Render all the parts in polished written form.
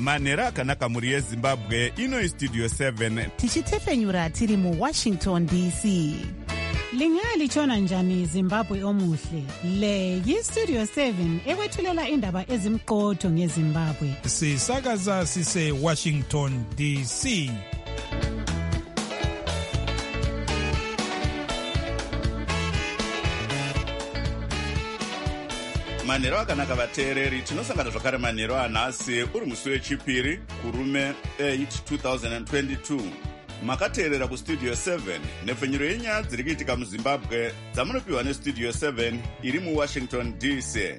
manhero akanaka mhuri yezimbabwe. Ino Studio 7 tichitefenyura tiri mu Washington DC. Lingalitshona njani Zimbabwe omuhle? Le yi-Studio 7 ekwethulela indaba ezimqotho ngeZimbabwe. Sisakaza sise Washington DC. manhero akanaka vateereri, tinosangana zvakare manhero anhasi uri musi wechipiri kurume 8 2022. Makateerera kustudio 7 nepfenyuro yenyaya dziri kuitika muzimbabwe dzamunopiwa nestudio 7 iri muwashington DC.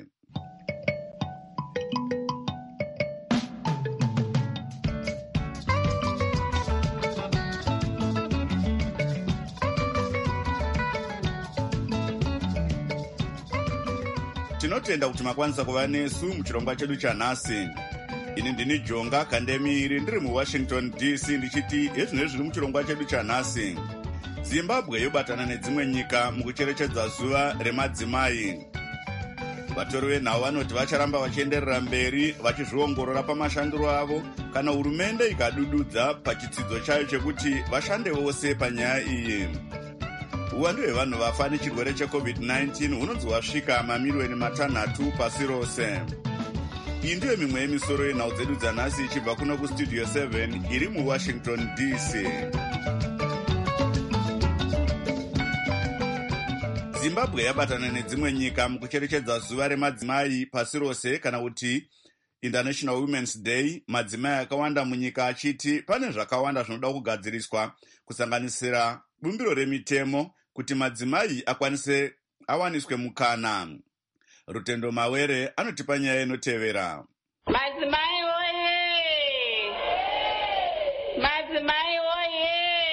Tinotenda kuti makwanisa kuva nesu muchirongwa chedu chanhasi. Ini ndini Jonga Kandemiri ndiri muWashington DC ndichiti ezvinezvi zviri muchirongwa chedu chanhasi. Zimbabwe yobatana nedzimwe nyika mukucherechedza zuva remadzimai. Vatori venhau vanoti vacharamba vachienderera mberi vachizviongorora pamashandiro avo kana hurumende ikadududza pachitsidzo chayo chekuti vashande vose panyaya iyi. Uwandu hwevanhu vafa nechirwere cheCovid-19 hunonzi hwasvika mamiliyoni 6 pasi rose. Iyi ndiyo mimwe yemisoro yenhau dzedu dzanhasi ichibva kuno kustudio 7 iri muWashington DC. Zimbabwe yabatana nedzimwe nyika mukucherechedza zuva remadzimai pasi rose kana kuti International Women's Day. Madzimai akawanda munyika achiti pane zvakawanda zvinoda kugadziriswa kusanganisira bumbiro remitemo kuti madzimai awaniswe mukana. Rutendo Mawere anotipa nyaya inotevera. Madzimai oye! Madzimai oye!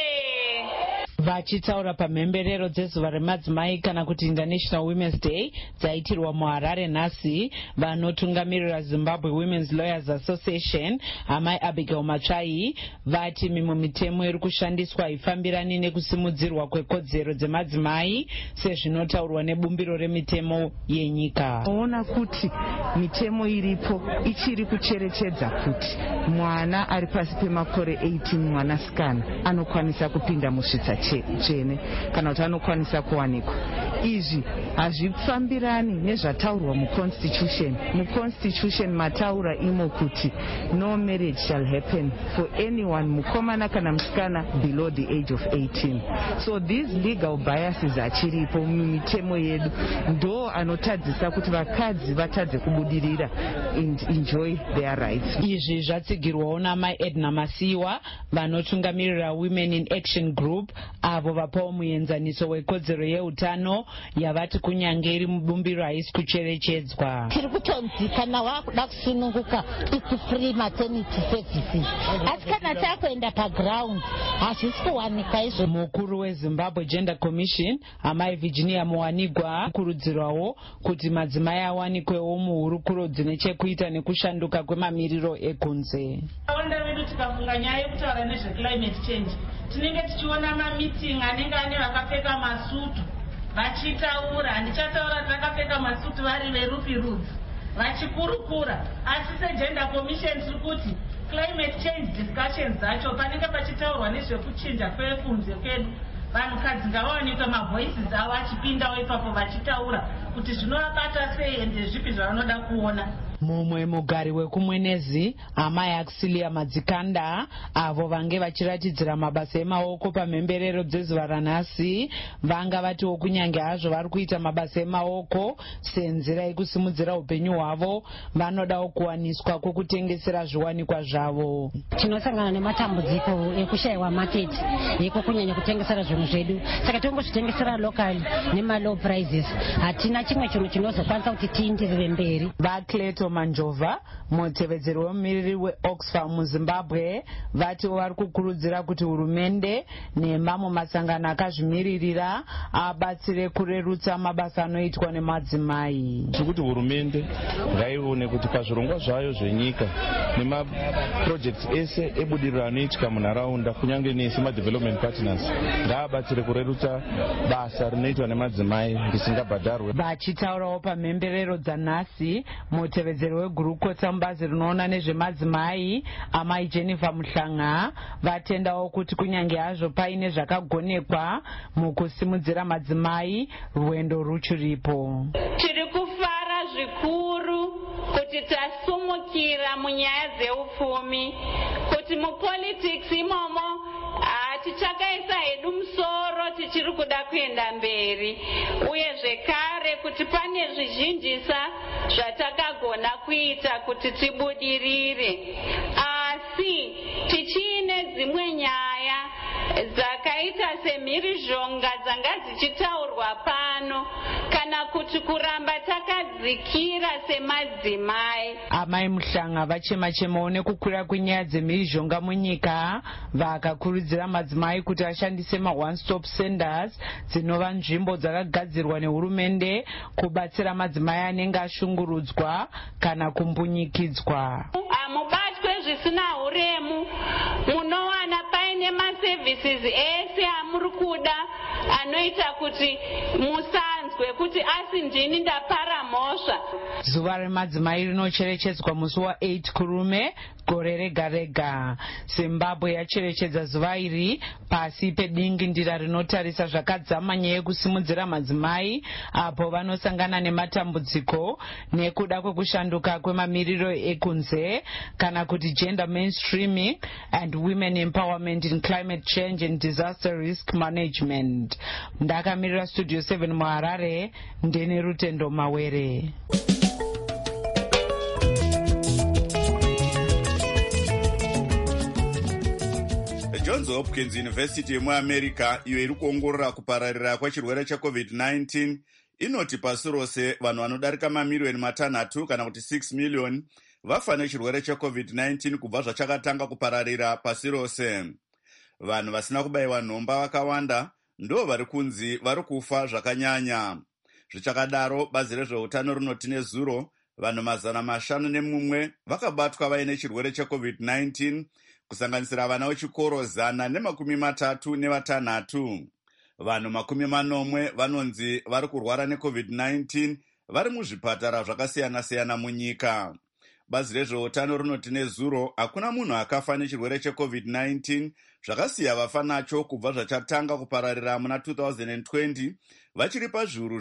Vachitaura pamhemberero dzezuva remadzimai kana kuti International Women's Day dzaitirwa muHarare nhasi, vanotungamirira Zimbabwe Women's Lawyers Association amai Abigail Matsvai vati mimwe mitemo iri kushandiswa haifambirani nekusimudzirwa kwekodzero dzemadzimai sezvinotaurwa nebumbiro remitemo yenyika. Ona kuti mitemo iripo ichiri kucherechedza kuti mwana ari pasi pemakore 18 mwanasikana anokwanisa kupinda musvitsa tsvene kana kuti anokwanisa kuwanikwa. Izvi hazvifambirani nezvataurwa muconstitution. Muconstitution mataura imo kuti no marriage shall happen for anyone, mukomana kana musikana, below the age of 18. So these legal biases achiripo mumitemo yedu ndo anotadzisa kuti vakadzi vatadze kubudirira and enjoy their rights. Izvi zvatsigirwawo namai Edna Masiwa vanotungamirira Women in Action Group avo vapawo muenzaniso wekodzero yeutano yavati kunyange iri mubumbiro haisi kucherechedzwa. Tiri kutonzi kana wakuda kusununguka it's free maternity services. Asi kana takuenda paground hazvisi kuwanika izvo. Mukuru weZimbabwe Gender Commission amai Virginia Muwanigwa kurudzirwawo kuti madzimai awanikwewo muhurukuro dzine chekuita nekushanduka kwemamiriro ekunze. Wanda vedu tikafunga nyaya yekutaura nezveclimate change tinenge tichiona mamiting anenge ane vakapfeka masutu vachitaura. Handichataura vakapfeka masutu vari verupi rudzi vachikurukura, asi seGender Commission tiri kuti climate change discussions dzacho panenge pachitaurwa nezvekuchinja kwekunze kwedu vanhukadzi ngavawanikwe mavoices avo achipindawo ipapo vachitaura kuti zvinovabata sei ende zvipi zvavanoda kuona. Mumwe mugari wekumwenezi amai Auxilia Madzikanda avo vange vachiratidzira mabasa emaoko pamhemberero dzezuva ranhasi vanga vatiwo kunyange hazvo vari kuita mabasa emaoko senzira yekusimudzira upenyu hwavo vanodawo kuwaniswa kwekutengesera zviwanikwa zvavo. Tinosangana nematambudziko ekushayiwa maketi yeko kunyanya kutengesera zvinhu zvedu, saka tongozvitengesera locally nemalow prices. Hatina chimwe chinhu chinozokwanisa kuti tiindirire mberi. Vakleto Manjova mutevedzeri wemumiriri weOxfam muZimbabwe vatiwo vari kukurudzira kuti hurumende nemamwe masangano akazvimiririra abatsire kurerutsa mabasa anoitwa nemadzimai. Zvekuti hurumende ngaione kuti pazvirongwa zvayo zvenyika nemaprojects ese ebudiriro anoitika munharaunda kunyange nesemadevelopment partners ngaabatsire kurerutsa basa rinoitwa nemadzimai risingabhadharwe. Vachitaurawo pamhemberero dzanhasi mutevedzeri mudzidziri wegurukota mubazi rinoona nezvemadzimai amai Jennifer Muhlanga vatendawo kuti kunyange hazvo paine zvakagonekwa mukusimudzira madzimai, rwendo ruchiripo. Tiri kufara zvikuru kuti tasumukira munyaya dzeupfumi, kuti mupolitics imomo tichakaisa hedu musoro tichiri kuda kuenda mberi, uye zvekare kuti pane zvizhinjisa zvatakagona kuita kuti tibudirire, asi tichine dzimwe nyaya dzakaita semhirizhonga dzanga dzichitaurwa pano, kana kuti kuramba takadzikira semadzimai. Amai Muhlanga vachema-chemawo nekukwira kwenyaya dzemhirizhonga munyika, vakakurudzira madzimai kuti ashandise ma-one-stop centers dzinova nzvimbo dzakagadzirwa nehurumende kubatsira madzimai anenge ashungurudzwa kana kumbunyikidzwa. Hamubatwe zvisina uremu, munowana paine maservices ese amuri kuda anoita kuti musanzwe kuti asi ndini ndapara mhosva. Zuva remadzimai rinocherechedzwa musi wa8 Kurume gore rega rega. Zimbabwe yacherechedza zuva iri pasi pedingindira rinotarisa zvakadzama nyaya yekusimudzira madzimai apo vanosangana nematambudziko nekuda kwekushanduka kwemamiriro ekunze kana kuti gender mainstreaming and women empowerment in climate change and disaster risk management. Ndakamirira Studio 7 muHarare, ndine Rutendo Mawere. Johns Hopkins University yemuAmerica, iyo iri kuongorora kupararira kwechirwere cheCovid-19, inoti pasi rose vanhu vanodarika mamiliyoni 3 kana kuti 6 miliyoni vafa nechirwere cheCovid-19 kubva zvachakatanga kupararira pasi rose. Vanhu vasina kubayiwa nhomba vakawanda ndo vari kunzi vari kufa zvakanyanya. Zvichakadaro, bazi rezveutano rinoti nezuro vanhu 501 vakabatwa vaine chirwere cheCovid-19, kusanganisira vana vechikoro 136. Vanhu 40 vanonzi vari kurwara neCovid-19 vari muzvipatara zvakasiyana-siyana munyika. Bazi rezveutano rinoti nezuro hakuna munhu akafa nechirwere cheCovid-19, zvakasiya vafa nacho kubva zvachatanga kupararira muna 2020 vachiri pazviuru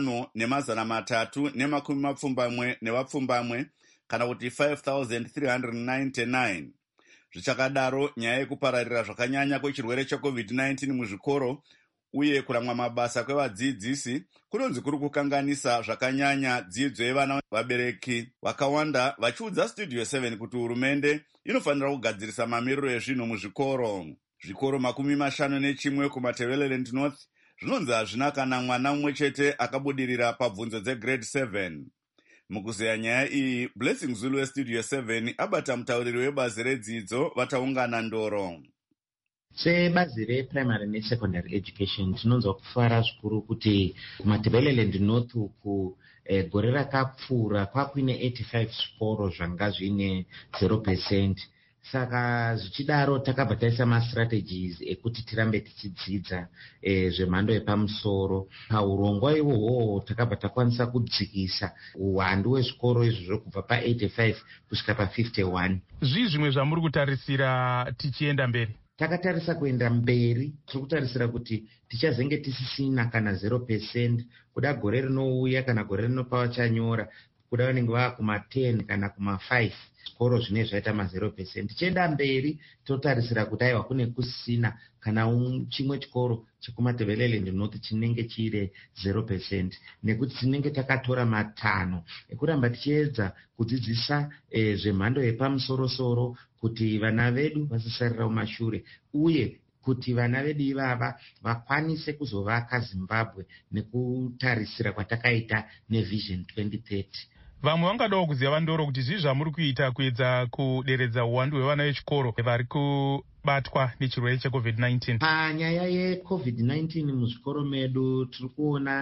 5,320 kana kuti 5,399. Zvichakadaro, nyaya yekupararira zvakanyanya kwechirwere cheCovid-19 muzvikoro uye kuramwa mabasa kwevadzidzisi kunonzi kuri kukanganisa zvakanyanya dzidzo yevana. Vabereki vakawanda vachiudza Studio 7 kuti hurumende inofanira kugadzirisa mamiriro ezvinhu muzvikoro. Zvikoro 51 kumaTebeleland North zvinonzi hazvina kana mwana mumwe chete akabudirira pabvunzo dzegrade 7. Mukuzeya nyaya iyi, Blessing Zulu weStudio 7 abata mutauriri webazi redzidzo vataungana ndoro. Sebazi reprimary nesecondary education tinonzwa kufara zvikuru kuti kumaTebeleland North uku gore rakapfuura kwakuine 85 zvikoro zvanga zvine 0%. Saka zvichidaro takabva taisa mastrategies ekuti tirambe tichidzidza zvemhando yepamusoro. Paurongwa ihwohwo takabva takwanisa kudzikisa uwandu hwezvikoro izvozvo kubva pa85 kusvika pa51. Zvimwe zvamuri kutarisira tichienda mberi? Takatarisa kuenda mberi, tiri kutarisira kuti tichazenge tisisina kana 0%, kuda gore rinouya kana gore rinopa vachanyora, kuda vanenge vava kuma10 kana kuma5 zvikoro zvine zvaita ma0%. Tichienda mberi totarisira kuti aiwa kune kusina kana chimwe chikoro chekumaTebeleland North chinenge chire 0%, nekuti tinenge takatora matanho ekuramba tichiedza kudzidzisa zvemhando yepamusoro-soro kuti vana vedu vasasarira kumashure, uye kuti vana vedu ivava vakwanise kuzovaka Zimbabwe nekutarisira kwatakaita neVision 2030. Vamwe vangadawo kuziva vandoro kuti zvii zvamuri kuita kuedza kuderedza uwandu hwevana vechikoro vari kubatwa nechirwere cheCovid-19? Panyaya yeCovid-19 muzvikoro medu tiri kuona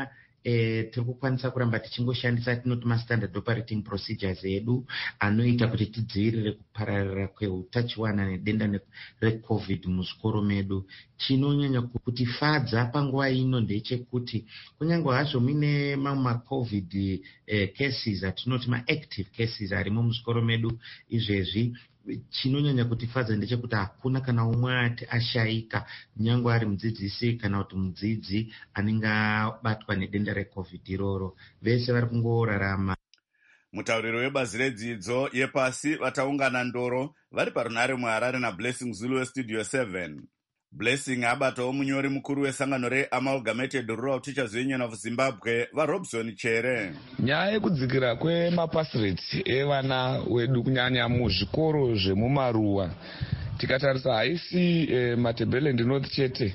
tiri kukwanisa kuramba tichingoshandisa tinoti mastandard operating procedures edu anoita kuti tidzivirire kupararira kweutachiwana nedenda recovid muzvikoro medu. Chinonyanya kutifadza panguva ino ndechekuti kunyange hazvo muine mamwe macovid cases atinoti maactive cases arimo muzvikoro medu izvezvi, chinonyanya kutifadza ndechekuti hakuna kana umwe ashayika, nyange ari mudzidzisi kana kuti mudzidzi anenge abatwa nedenda recovid iroro, vese vari kungorarama. Mutauriro webazi redzidzo yepasi vataungana Ndoro vari parunare muHarare naBlessing Zulu weStudio 7. Blessing abatawo munyori mukuru wesangano reAmalgamated Rural Teachers Union of Zimbabwe vaRobson Chere. Nyaya yekudzikira kwemapasireti evana wedu kunyanya muzvikoro zvemumaruwa tikatarisa haisi Matabeleland North chete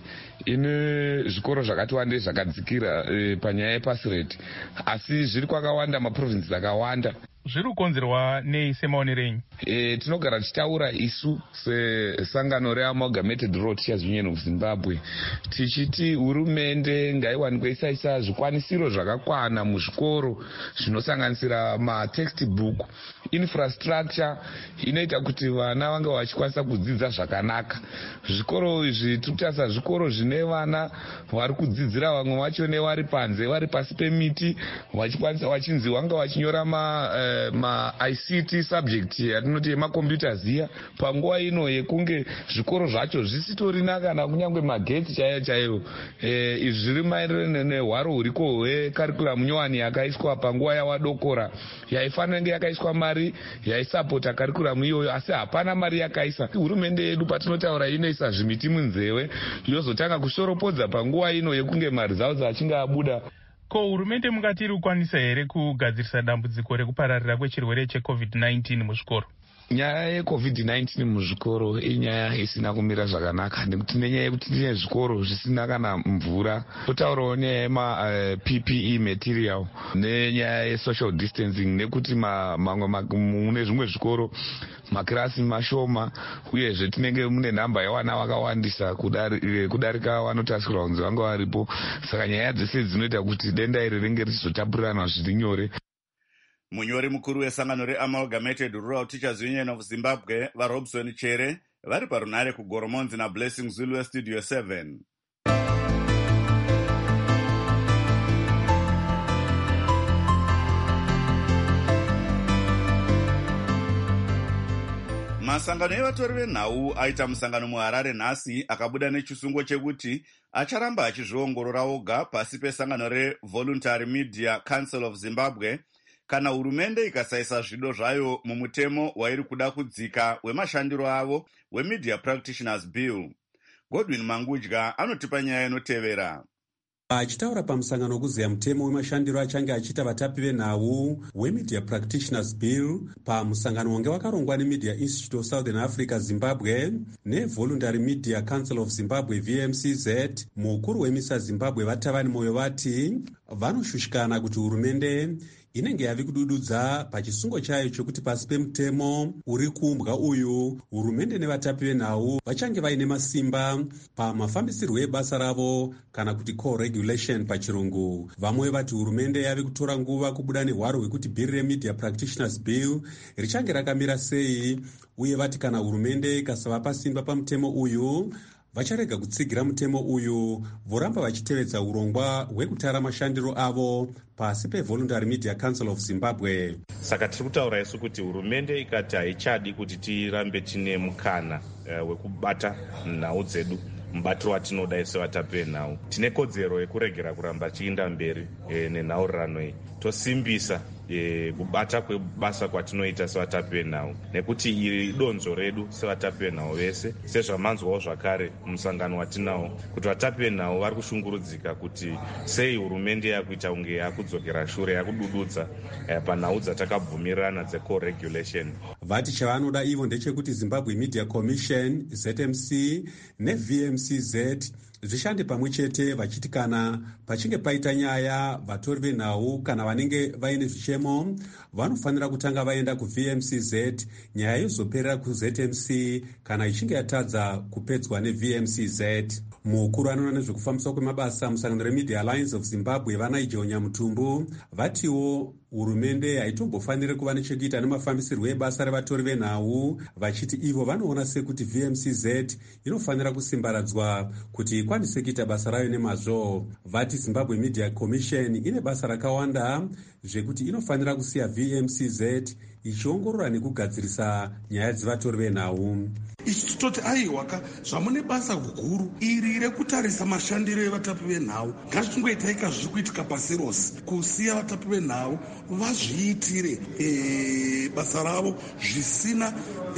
ine zvikoro zvakati wandei zvakadzikira panyaya yepasireti, asi zviri kwakawanda maprovinsi akawanda. Zviri kukonzerwa nei semaonero enyu? Tinogara tichitaura isu sesangano reAmalgamated Rural Teachers Union of Zimbabwe tichiti hurumende ngaiwanikwe isaisa zvikwanisiro zvakakwana muzvikoro zvinosanganisira matextbook, infrastructure inoita kuti vana vange vachikwanisa kudzidza zvakanaka. Zvikoro izvi tikutarisa zvikoro zvine vana vari kudzidzira vamwe vacho nevari panze vari pasi pemiti vachinzi vanga vachinyora ma ICT subject yatinoti macomputers iya panguva ino yekunge zvikoro zvacho zvisitorina kana kunyange magetsi chaiwo. Izvi zviri maererano nehwaro huriko hwecurriculum nyowani yakaiswa panguva yawadokora yaifanira kunge yakaiswa mari yaisapota curriculum iyoyo, asi hapana mari yakaisa. Hurumende yedu patinotaura inoisa zvimiti munzewe yozotanga kushoropodza panguva ino yekunge mari dzavo dzachinge abuda. Ko hurumende mungati iri kukwanisa here kugadzirisa dambudziko rekupararira kwechirwere cheCovid-19 muzvikoro? Nyaya yeCovid-19 muzvikoro inyaya isina kumira zvakanaka, nekuti nenyaya yekuti tine zvikoro zvisina kana mvura, totaurawo nyaya yema-PPE material nenyaya yesocial distancing, nekuti mune zvimwe zvikoro makirasi mashoma uyezve tinenge mune nhamba yevana vakawandisa kudarika vanotarisirwa kunzi vanga varipo. Saka nyaya dzese dzinoita kuti denda iri ringe richizotapurirana zviri nyore. Munyori mukuru wesangano reAmalgamated Rural Teachers Union of Zimbabwe vaRobson Chere vari parunare kuGoromonzi naBlessing Zulu weStudio 7. Masangano evatori venhau aita musangano muHarare nhasi akabuda nechisungo chekuti acharamba achizviongorora oga pasi pesangano reVoluntary Media Council of Zimbabwe kana hurumende ikasaisa zvido zvayo mumutemo wairi kuda kudzika wemashandiro avo weMedia Practitioners Bill. Godwin Mangudya anotipa nyaya inotevera. Achitaura pamusangano wekuzeya mutemo wemashandiro achange achiita vatapi venhau weMedia Practitioners Bill pamusangano wange wakarongwa neMedia Institute of Southern Africa Zimbabwe neVoluntary Media Council of Zimbabwe VMCZ, mukuru weMISA Zimbabwe vatavani moyo vati vanoshushikana kuti hurumende inenge yavi kudududza pachisungo chayo chokuti pasi pemutemo uri kuumbwa uyu hurumende nevatapi venhau vachange vaine masimba pamafambisirwo ebasa ravo kana kuti co-regulation pachirungu. Vamwe vati hurumende yavi kutora nguva kubuda nehwaro hwekuti bhiri reMedia Practitioners Bill richange rakamira sei, uye vati kana hurumende ikasava pasimba pamutemo uyu vacharega kutsigira mutemo uyu, voramba vachitevedza urongwa hwekutara mashandiro avo pasi peVoluntary Media Council of Zimbabwe. Saka tiri kutaura isu kuti hurumende ikati haichadi kuti tirambe tine mukana wekubata nhau dzedu mubatiro watinoda ise vatapi venhau. Tine kodzero yekuregera kuramba chiinda mberi nenhaurirano iyi, tosimbisa kubata kwebasa kwatinoita sevatapi venhau, nekuti iri donzo redu sevatapi venhau vese, sezvamanzwawo zvakare musangano watinawo kuti vatapi venhau vari kushungurudzika kuti sei hurumende yakuita kunge yakudzokera shure, yakudududza panhau dzatakabvumirana dzeco-regulation. Vati chavanoda ivo ndechekuti Zimbabwe Media Commission ZMC neVMCZ zvishande pamwe chete vachiti kana pachinge paita nyaya vatori venhau kana vanenge vaine zvichemo vanofanira kutanga vaenda kuVMCZ, nyaya yozoperera kuZMC kana ichinge yatadza kupedzwa neVMCZ. mukuru anoona nezvekufambiswa kwemabasa musangano reMedia Alliance of Zimbabwe vaNigel Nyamutumbu vatiwo hurumende haitombofaniri kuva nechekuita nemafambisirwo ebasa revatori venhau, vachiti ivo vanoona sekuti VMCZ inofanira kusimbaradzwa kuti ikwanise kuita basa rayo nemazvo. Vati Zimbabwe Media Commission ine basa rakawanda zvekuti inofanira kusiya VMCZ ichiongorora nekugadzirisa nyaya dzevatori venhau. Ichi titoti aiwaka zvamune basa guru iri rekutarisa mashandiro evatapi venhau, ngazvingoitaika zviri kuitika pasi rose, kusiya vatapi venhau vazviitire basa ravo zvisina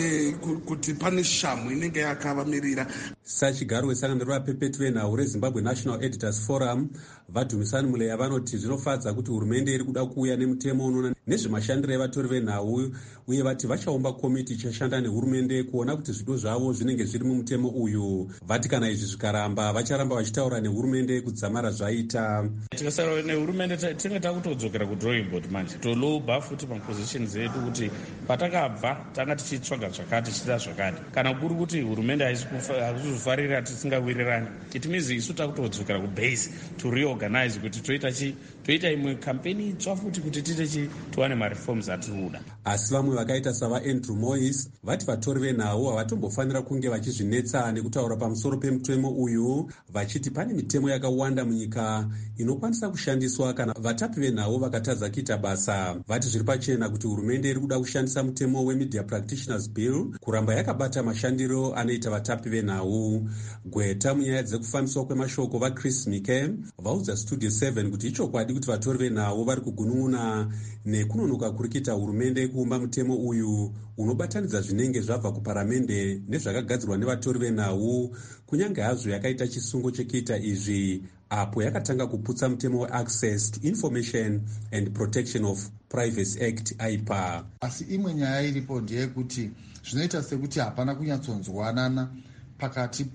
kuti pane shamhu inenge yakavamirira. Sachigaro wesangano revapepeti venhau reZimbabwe National Editors Forum vaDhumisani Muleya vanoti zvinofadza kuti hurumende iri kuda kuuya nemutemo unoona nezvemashandiro evatori venhau, uye vati vachaumba komiti ichashanda nehurumende kuona kuti zvido zvavo zvinenge zviri mumutemo uyu. Vati kana izvi zvikaramba vacharamba vachitaura nehurumende kudzamara zvaita. Tikasara nehurumende tinenge takutodzokera kudrawing board manje tolobha futi mapositions edu kuti patakabva tanga tichitsvaga zvakati tichida zvakati. Kana kuri kuti hurumende haisi kufarira tisingawirirani, it means isu takutodzokera kubase to reorganize kuti toita imwe campaign itsva futi kuti tiwane mareforms atinoda. Asi vamwe vakaita savaAndrew Moyes vati vatori venhau havatombofanira kunge vachizvinetsa nekutaura pamusoro pemutemo uyu, vachiti pane mitemo yakawanda munyika inokwanisa kushandiswa kana vatapi venhau vakatadza kuita basa. Vati zviri pachena kuti hurumende iri kuda kushandisa mutemo weMedia Practitioners Bill kuramba yakabata mashandiro anoita vatapi venhau. Gweta munyaya dzekufambiswa kwemashoko vaChris Mike vaudza Studio 7 kuti ichokwadi kuti vatori venhau vari kugunun'una nekunonoka kuri kuita hurumende kuumba mutemo uyu unobatanidza zvinenge zvabva kuparamende nezvakagadzirwa nevatori venhau, kunyange hazvo yakaita chisungo chekuita izvi apo yakatanga kuputsa mutemo weAccess to Information and Protection of Privacy Act aipa. Asi imwe nyaya iripo ndeyekuti zvinoita sekuti hapana kunyatsonzwanana pakati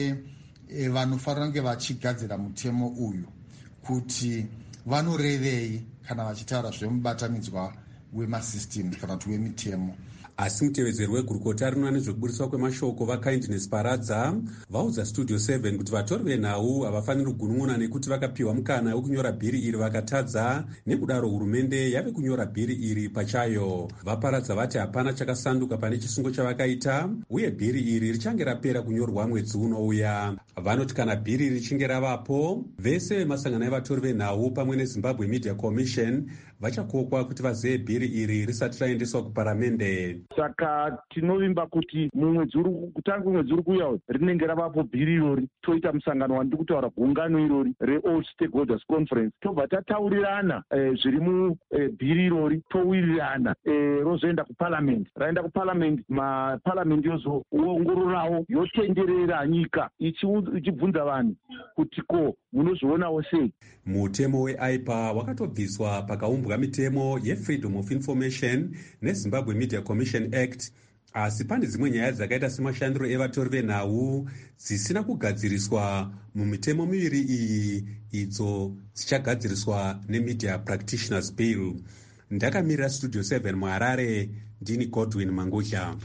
vanofanira kunge vachigadzira mutemo uyu kuti vanorevei kana vachitaura zvemubatanidzwa wemasystem kana kuti wemitemo. Asi mutevedzeri wegurukota rinoona nezvekubudiswa kwemashoko vaKindness Paradza vaudza Studio 7 kuti vatori venhau havafaniri kugunun'una nekuti vakapiwa mukana wekunyora bhiri iri vakatadza, nekudaro hurumende yave kunyora bhiri iri pachayo. Vaparadza vati hapana chakasanduka pane chisungo chavakaita, uye bhiri iri richange rapera kunyorwa mwedzi unouya. Vanoti kana bhiri richinge ravapo, vese vemasangano evatori venhau pamwe neZimbabwe Media Commission vachakokwa kuti vazive bhiri iri risati raendeswa kuparamende. Saka tinovimba kuti kutanga mwedzi uri kuuya rinenge ravapo bhiri irori, toita musangano wandiri kutaura gungano irori reAll Stakeholders Conference, tobva tataurirana zviri mubhiri irori, towirirana rozoenda kuparliament. Raenda kuparliament, maparliament yozoongororawo yotenderera nyika ichibvunza vanhu kuti ko munozvionawo sei. Mutemo weAIPA wakatobviswa pakaumbwa mitemo yeFreedom of Information neZimbabwe Media Commission Act, asi pane dzimwe nyaya dzakaita semashandiro evatori venhau dzisina kugadziriswa mumitemo miviri iyi, idzo dzichagadziriswa neMedia Practitioners Bill. Ndakamirira Studio 7 muHarare, ndini Godwin Mangudya.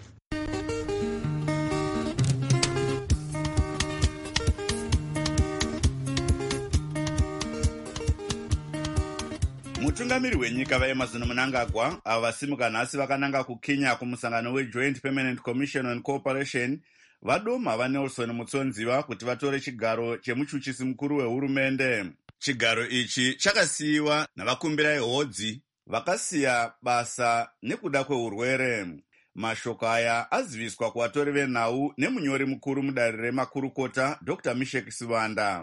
Mutungamiri wenyika vaEmerson Mnangagwa avo vasimuka nhasi vakananga kuKenya kumusangano weJoint Permanent Commission on Cooperation vadoma vaNelson Mutsonziwa kuti vatore chigaro chemuchuchisi mukuru wehurumende. Chigaro ichi chakasiyiwa navakumbirai hodzi vakasiya basa nekuda kweurwere. Mashoko aya aziviswa kuvatori venhau nemunyori mukuru mudare remakurukota Dr. Mishek Sivanda.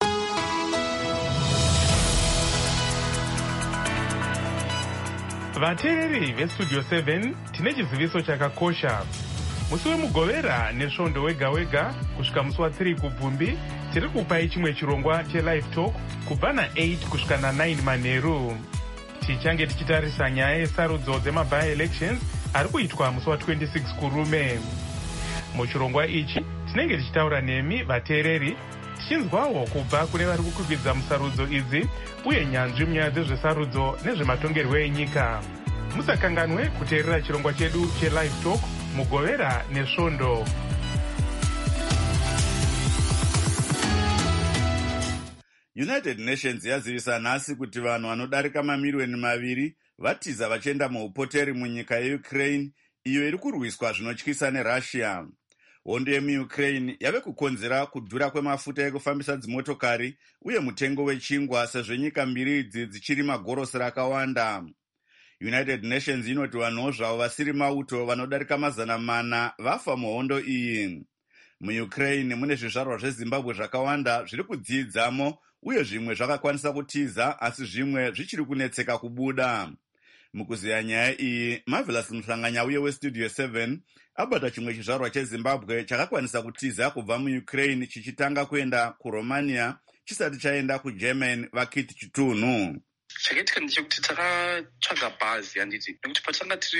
Vateereri veStudio 7 tine chiziviso chakakosha. Musi wemugovera nesvondo wega wega kusvika musi wa3 kubvumbi tiri kupai chimwe chirongwa chelive talk kubva na8 kusvika na9 manheru. Tichange tichitarisa nyaya yesarudzo dzemaby elections ari kuitwa musi wa26 kurume. Muchirongwa ichi tinenge tichitaura nemi vateereri tichinzwawo kubva kune vari kukwikwidza musarudzo idzi uye nyanzvi munyaya dzezvesarudzo nezvematongerwo enyika. Musakanganwe kuteerera chirongwa chedu chelive talk mugovera nesvondo. United Nations yazivisa nhasi kuti vanhu vanodarika mamiliyoni 2 vatiza vachienda muupoteri munyika yeukraine iyo iri kurwiswa zvinotyisa nerussia. Hondo yemuukraine yave kukonzera kudhura kwemafuta ekufambisa dzimotokari uye mutengo wechingwa sezvo nyika mbiri idzi dzichiri magorosi rakawanda. United Nations inoti vanhuwo zvavo vasiri mauto vanodarika 400 vafa muhondo iyi. MuUkraine mune zvizvarwa zveZimbabwe zvakawanda zviri kudziidzamo uye zvimwe zvakakwanisa kutiza asi zvimwe zvichiri kunetseka kubuda. Mukuziya nyaya iyi, Marvelous Mhlanganyauye weStudio 7 abata chimwe chizvarwa cheZimbabwe chakakwanisa kutiza kubva muUkraine chichitanga kuenda kuRomania chisati chaenda kuGermany. Vakiti Chitunhu. Chakaitika ndechekuti takatsvaga bhazi handiti, nekuti patanga tiri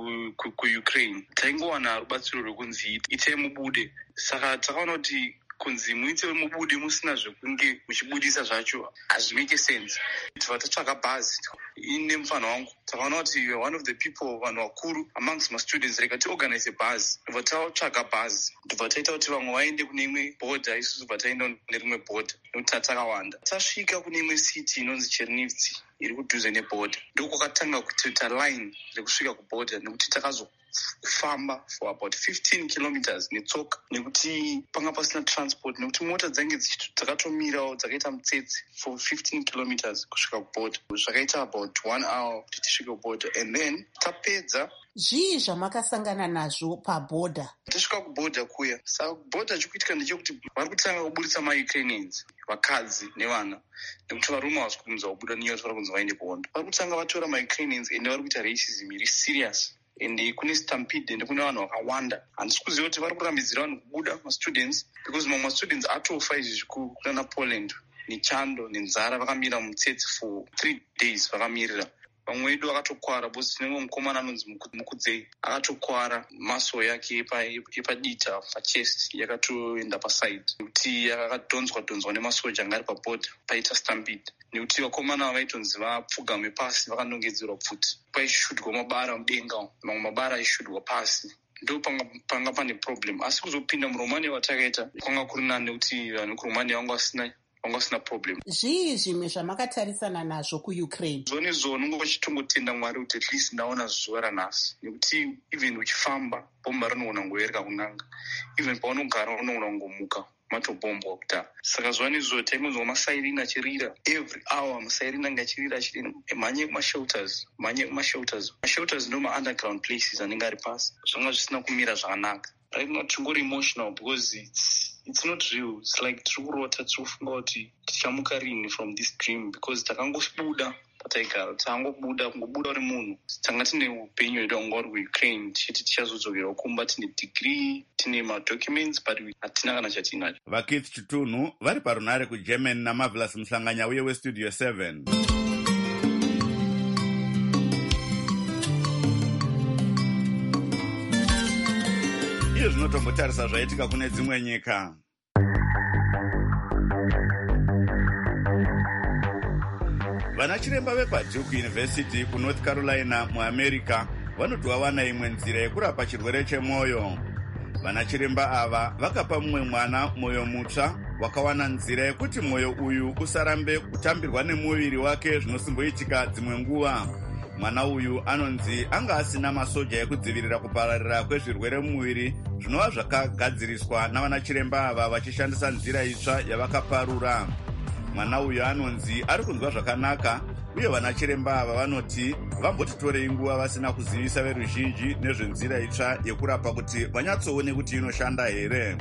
kuUkraine taingowana rubatsiro rwekunzi itai mubude. Saka takaona kuti kunzi muite mubude musina zvekunge muchibudisa zvacho hazvimeke sense. Tibva tatsvaga bhazi ine mufana wangu takaona kuti one of the people vanhu vakuru amongst my students reka tiorganize bhazi. Tibva tatsvaga bhazi tibva taita kuti vamwe vaende kune imwe bhodha isusu bva taenda nerimwe bhodha nekuti tatakawanda. Tasvika kune imwe city inonzi Chernivtsi iri kudhuze nebhodha ndokwakatanga kutoita line rekusvika kubhodha nekuti takazofamba for about 15 kilometers netsoka nekuti panga pasina transport nekuti mota dzange dzakatomirawo dzakaita mutsetse for 15 kilometers kusvika kubhodha. Zvakaita about 1 hour kuti tisvike kubhodha and then tapedza. Zvii zvamakasangana nazvo pabhodha? Tasvika kubhodha kuya. Saka kubhodha chikuitika ndechekuti vari kutanga kuburitsa maUkrainians, vakadzi nevana, nekuti varume havasi kubvunza kubuda nenyaya vari kunzi vaende kuhondo. Vari kutanga vatora maUkrainians ende vari kuita racism iri serious. Ende kune stampede ende kune vanhu vakawanda. Handisi kuziva kuti vari kurambidzira vanhu kubuda mastudents because mamwe mastudents atofa izvi kunana Poland nechando nenzara vakamira mutsetse for 3 days vakamirira. Vamwe vedu vakatokwara bosi nemwe mukomana anonzi Mukudzei akatokwara maso yake yepadita pachest yakatoenda paside nekuti yakadhonzwa nemasoja anga ari pabhodha paita stampede nekuti vakomana vaitonzi vapfugame pasi vakandongedzerwa pfuti paishudhwa mabara mudenga mamwe mabara aishudhwa pasi. Ndo panga pane problem asi kuzopinda muRomania watakaita kwanga kuri nani nekuti vanhu kuRomania vanga vasina problem. Zvii zvimwe zvamakatarisana nazvo kuUkraine? Zvone unonge uchitongotenda Mwari kuti at least ndaona zuva ranhasi nekuti even uchifamba bhomba rinoona ngoereka kunanga, even paunogara unoona ngomuka matobombwa kudhara. Saka zuva nezvo taimbonzwa masairini achirira every hour, masairini anga achirira achirira mhanye kumashelters. Mashelters ndo maunderground places anenge ari pasi. Zvanga zvisina kumira zvakanaka. Right now tingori emotional because it's not real. It's like tiri kurota tiri kufunga kuti tichamuka rini from this dream because takangobuda pataigara tangobuda kungobuda uri munhu tanga tine upenyu hwedu hwanga uri kuUkraine tichiti tichazodzokera kumba tine degree tine madocuments but hatina kana chatinacho. Vakiti Chitunhu vari parunare kuGermany naMarvelous Mhlanganyauye weStudio 7. Iyo zvinotombotarisa zvaitika kune dzimwe nyika. Vanachiremba vepaDuke University kuNorth Carolina muAmerica vanoti vawana imwe nzira yekurapa chirwere chemwoyo. Vanachiremba ava vakapa mumwe mwana mwoyo mutsva wakawana nzira yekuti mwoyo uyu usarambe kutambirwa nemuviri wake zvinosimboitika dzimwe nguva. Mwana uyu anonzi anga asina masoja ekudzivirira kupararira kwezvirwere mumuviri zvinova zvakagadziriswa navanachiremba ava vachishandisa nzira itsva yavakaparura. Mwana uyu anonzi ari kunzwa zvakanaka uye vanachiremba ava vanoti vambotitorei nguva vasina kuzivisa veruzhinji nezvenzira itsva yekurapa kuti vanyatsoone kuti inoshanda here.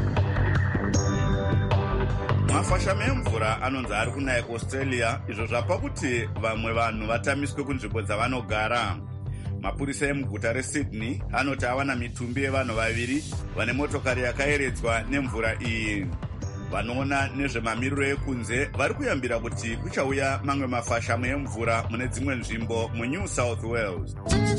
Mafashame emvura anonzi ari kunaya kuAustralia, izvo zvapa kuti vamwe vanhu vatamiswe kunzvimbo dzavanogara. Mapurisa emuguta reSydney anoti awana mitumbi yevanhu 2 vane motokari yakayeredzwa nemvura iyi. Vanoona nezvemamiriro ekunze vari kuyambira kuti kuchauya mamwe mafashamo emvura mune dzimwe nzvimbo muNew South Wales.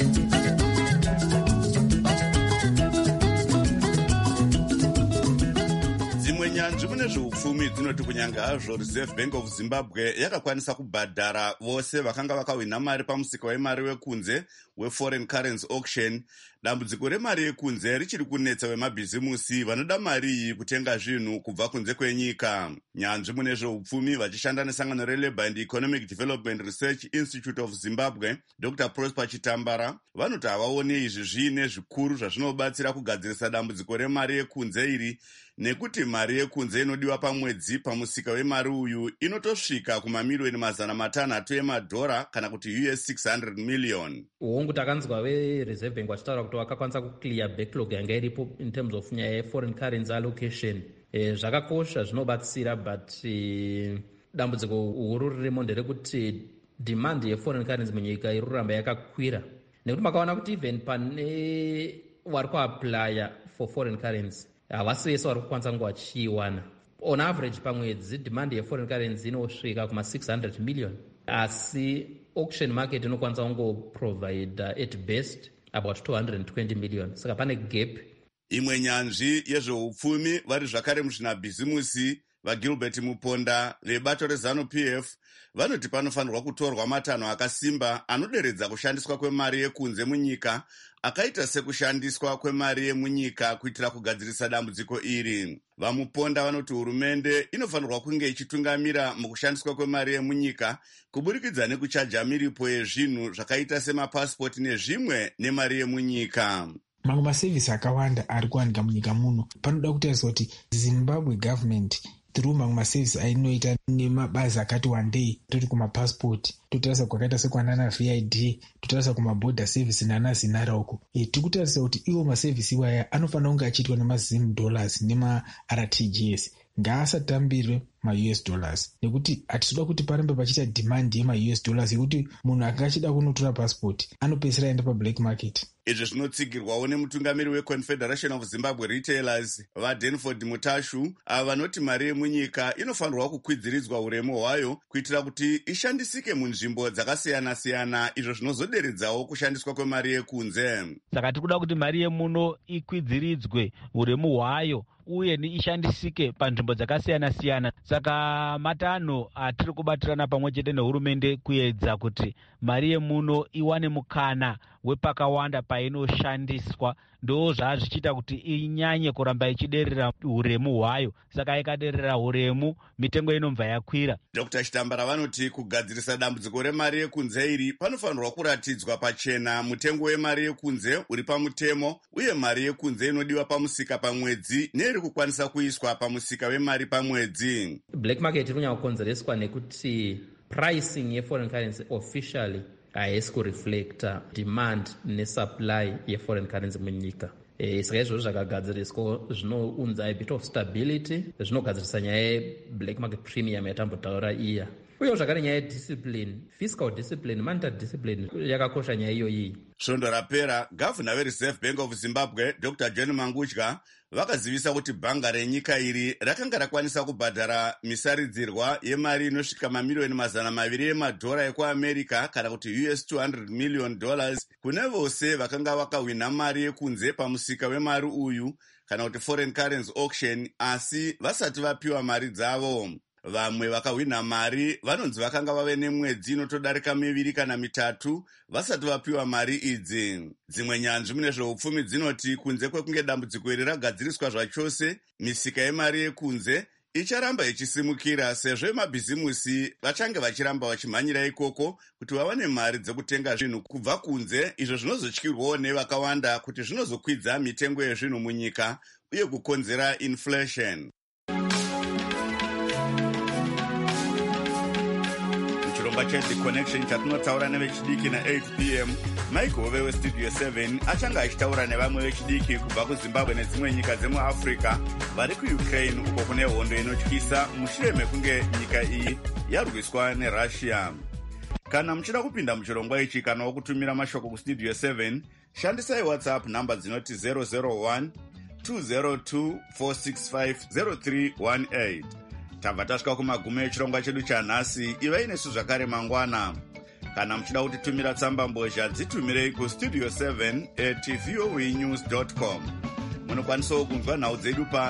Dzimwe nyanzvi mune zveupfumi dzinoti kunyange hazvo Reserve Bank of Zimbabwe yakakwanisa kubhadhara vose vakanga vakahwina mari pamusika wemari wekunze weForeign Currency Auction, dambudziko remari yekunze richiri kunetsa vemabhizimusi vanoda mari iyi kutenga zvinhu kubva kunze kwenyika. Nyanzvi mune zveupfumi vachishanda nesangano reLabour and Economic Development Research Institute of Zimbabwe, Dr. Prosper Chitambara, vanoti havaone izvi zviine zvikuru zvazvinobatsira kugadzirisa dambudziko remari yekunze iri, nekuti mari yekunze inodiwa pamwedzi pamusika wemari uyu inotosvika kumamiliyoni 500 emadhora kana kuti US$600 million. Hongu takanzwa veReserve Bank vachitaura kuti vakakwanisa kuclear backlog yanga iripo in terms of nyaya yeforeign currency allocation. Zvakakosha zvinobatsira, but dambudziko huru ririmo nderekuti demand yeforeign currency munyika iri kuramba yakakwira, nekuti makaona kuti even pane vari kuaplya for foreign currency havasi vese vari kukwanisa kunge vachiiwana. On average pamwedzi demand yeforeign currency inosvika kuma$600 million, asi auction market inokwanisa kungoprovide at best about $220 million. Saka pane gap. Imwe nyanzvi yezveupfumi vari zvakare muzvinabhizimusi vaGilbert Muponda vebato reZANU-PF vanoti panofanirwa kutorwa matanho akasimba anoderedza kushandiswa kwemari yekunze munyika, akaita sekushandiswa kwemari yemunyika kuitira kugadzirisa dambudziko iri. VaMuponda vanoti hurumende inofanirwa kunge ichitungamira mukushandiswa kwemari yemunyika kuburikidza nekuchaja miripo yezvinhu zvakaita semapasipoti nezvimwe nemari yemunyika. Mamwe masevhisi akawanda ari kuwanika munyika muno. Panoda kutariswa kuti Zimbabwe government through mamwe masevhisi ainoita nemabazi akati wandei, toti kumapasipoti, totarisa kwakaita sekwanana VID, totarisa kumaborder service nana zinara uko. Tikutarisa kuti iwo masevhisi iwaya anofanira kunge achiitwa nemaZim$ nemaRTGS. Ngaasatambirwe ma-US dollars, nekuti hatisoda kuti parambe pachiita demand yema-US dollars yekuti munhu akachida kunotora passport anopedzisira aenda pablack market. Izvi zvinotsigirwawo nemutungamiri weConfederation of Zimbabwe Retailers vaDenford Mutashu, ava vanoti mari yemunyika inofanirwa kukwidziridzwa uremu hwayo kuitira kuti ishandisike munzvimbo dzakasiyana-siyana, izvo zvinozoderedzawo kushandiswa kwemari yekunze. Saka tikuda kuti mari yemuno ikwidziridzwe uremu hwayo uye ishandisike panzvimbo dzakasiyana-siyana. Saka matanho atiri kubatirana pamwe chete nehurumende kuedza kuti mari yemuno iwane mukana wepakawanda painoshandiswa, ndo zvichiita kuti inyanye kuramba ichiderera uremu hwayo. Saka ikaderera uremu, mitengo inobva yakwira. Dr. Chitambara vanoti kugadzirisa dambudziko remari yekunze iri panofanirwa kuratidzwa pachena mutengo wemari yekunze uri pamutemo, uye mari yekunze inodiwa pamusika pamwedzi neiri kukwanisa kuiswa pamusika wemari pamwedzi. Black market iri kukonzereswa nekuti pricing yeforeign currency officially haisi kureflecta demand nesupply yeforeign currency munyika. Saka izvozvo zvakagadziriswa zvinounza a bit of stability, zvinogadzirisa nyaya yeblack market premium yatambotaura iya. Uyewo zvakare nyaya yediscipline, fiscal discipline, monetary discipline yakakosha nyaya iyoyi. Svondo rapera, gavhuna veReserve Bank of Zimbabwe Dr. John Mangudya vakazivisa kuti bhanga renyika iri rakanga rakwanisa kubhadhara misaridzirwa yemari inosvika mamiliyoni 200 emadhora ekuAmerica kana kuti $200 million kune vose vakanga vakahwina mari yekunze pamusika wemari uyu kana kuti foreign currency auction, asi vasati vapiwa mari dzavo. Vamwe vakahwina mari vanonzi vakanga vave nemwedzi inotodarika 2 kana 3 vasati vapiwa mari idzi. Dzimwe nyanzvi mune zveupfumi dzinoti kunze kwekunge dambudziko iri ragadziriswa zvachose, misika yemari yekunze icharamba ichisimukira sezvo mabhizimusi vachange vachiramba vachimhanyira ikoko kuti vawane mari dzekutenga zvinhu kubva kunze, izvo zvinozotyirwawo nevakawanda kuti zvinozokwidza mitengo yezvinhu munyika uye kukonzera inflation. Chirongwa The Connection chatinotaura nevechidiki na8 p.m. Mike Hove weStudio 7 achanga achitaura nevamwe vechidiki kubva kuZimbabwe nedzimwe nyika dzemuAfrica vari kuUkraine uko kune hondo inotyisa mushure mekunge nyika iyi yarwiswa neRussia. Kana muchida kupinda muchirongwa ichi kana wokutumira mashoko kuStudio 7, shandisai WhatsApp namba dzinoti 001 202 465 0318. Tabva tasvika kumagumo echirongwa chedu chanhasi. Ivai nesu zvakare mangwana. Kana muchida kutitumira tsamba mbozha, dzitumirei kustudio 7@voanews.com. Munokwanisawo kunzwa nhau dzedu pa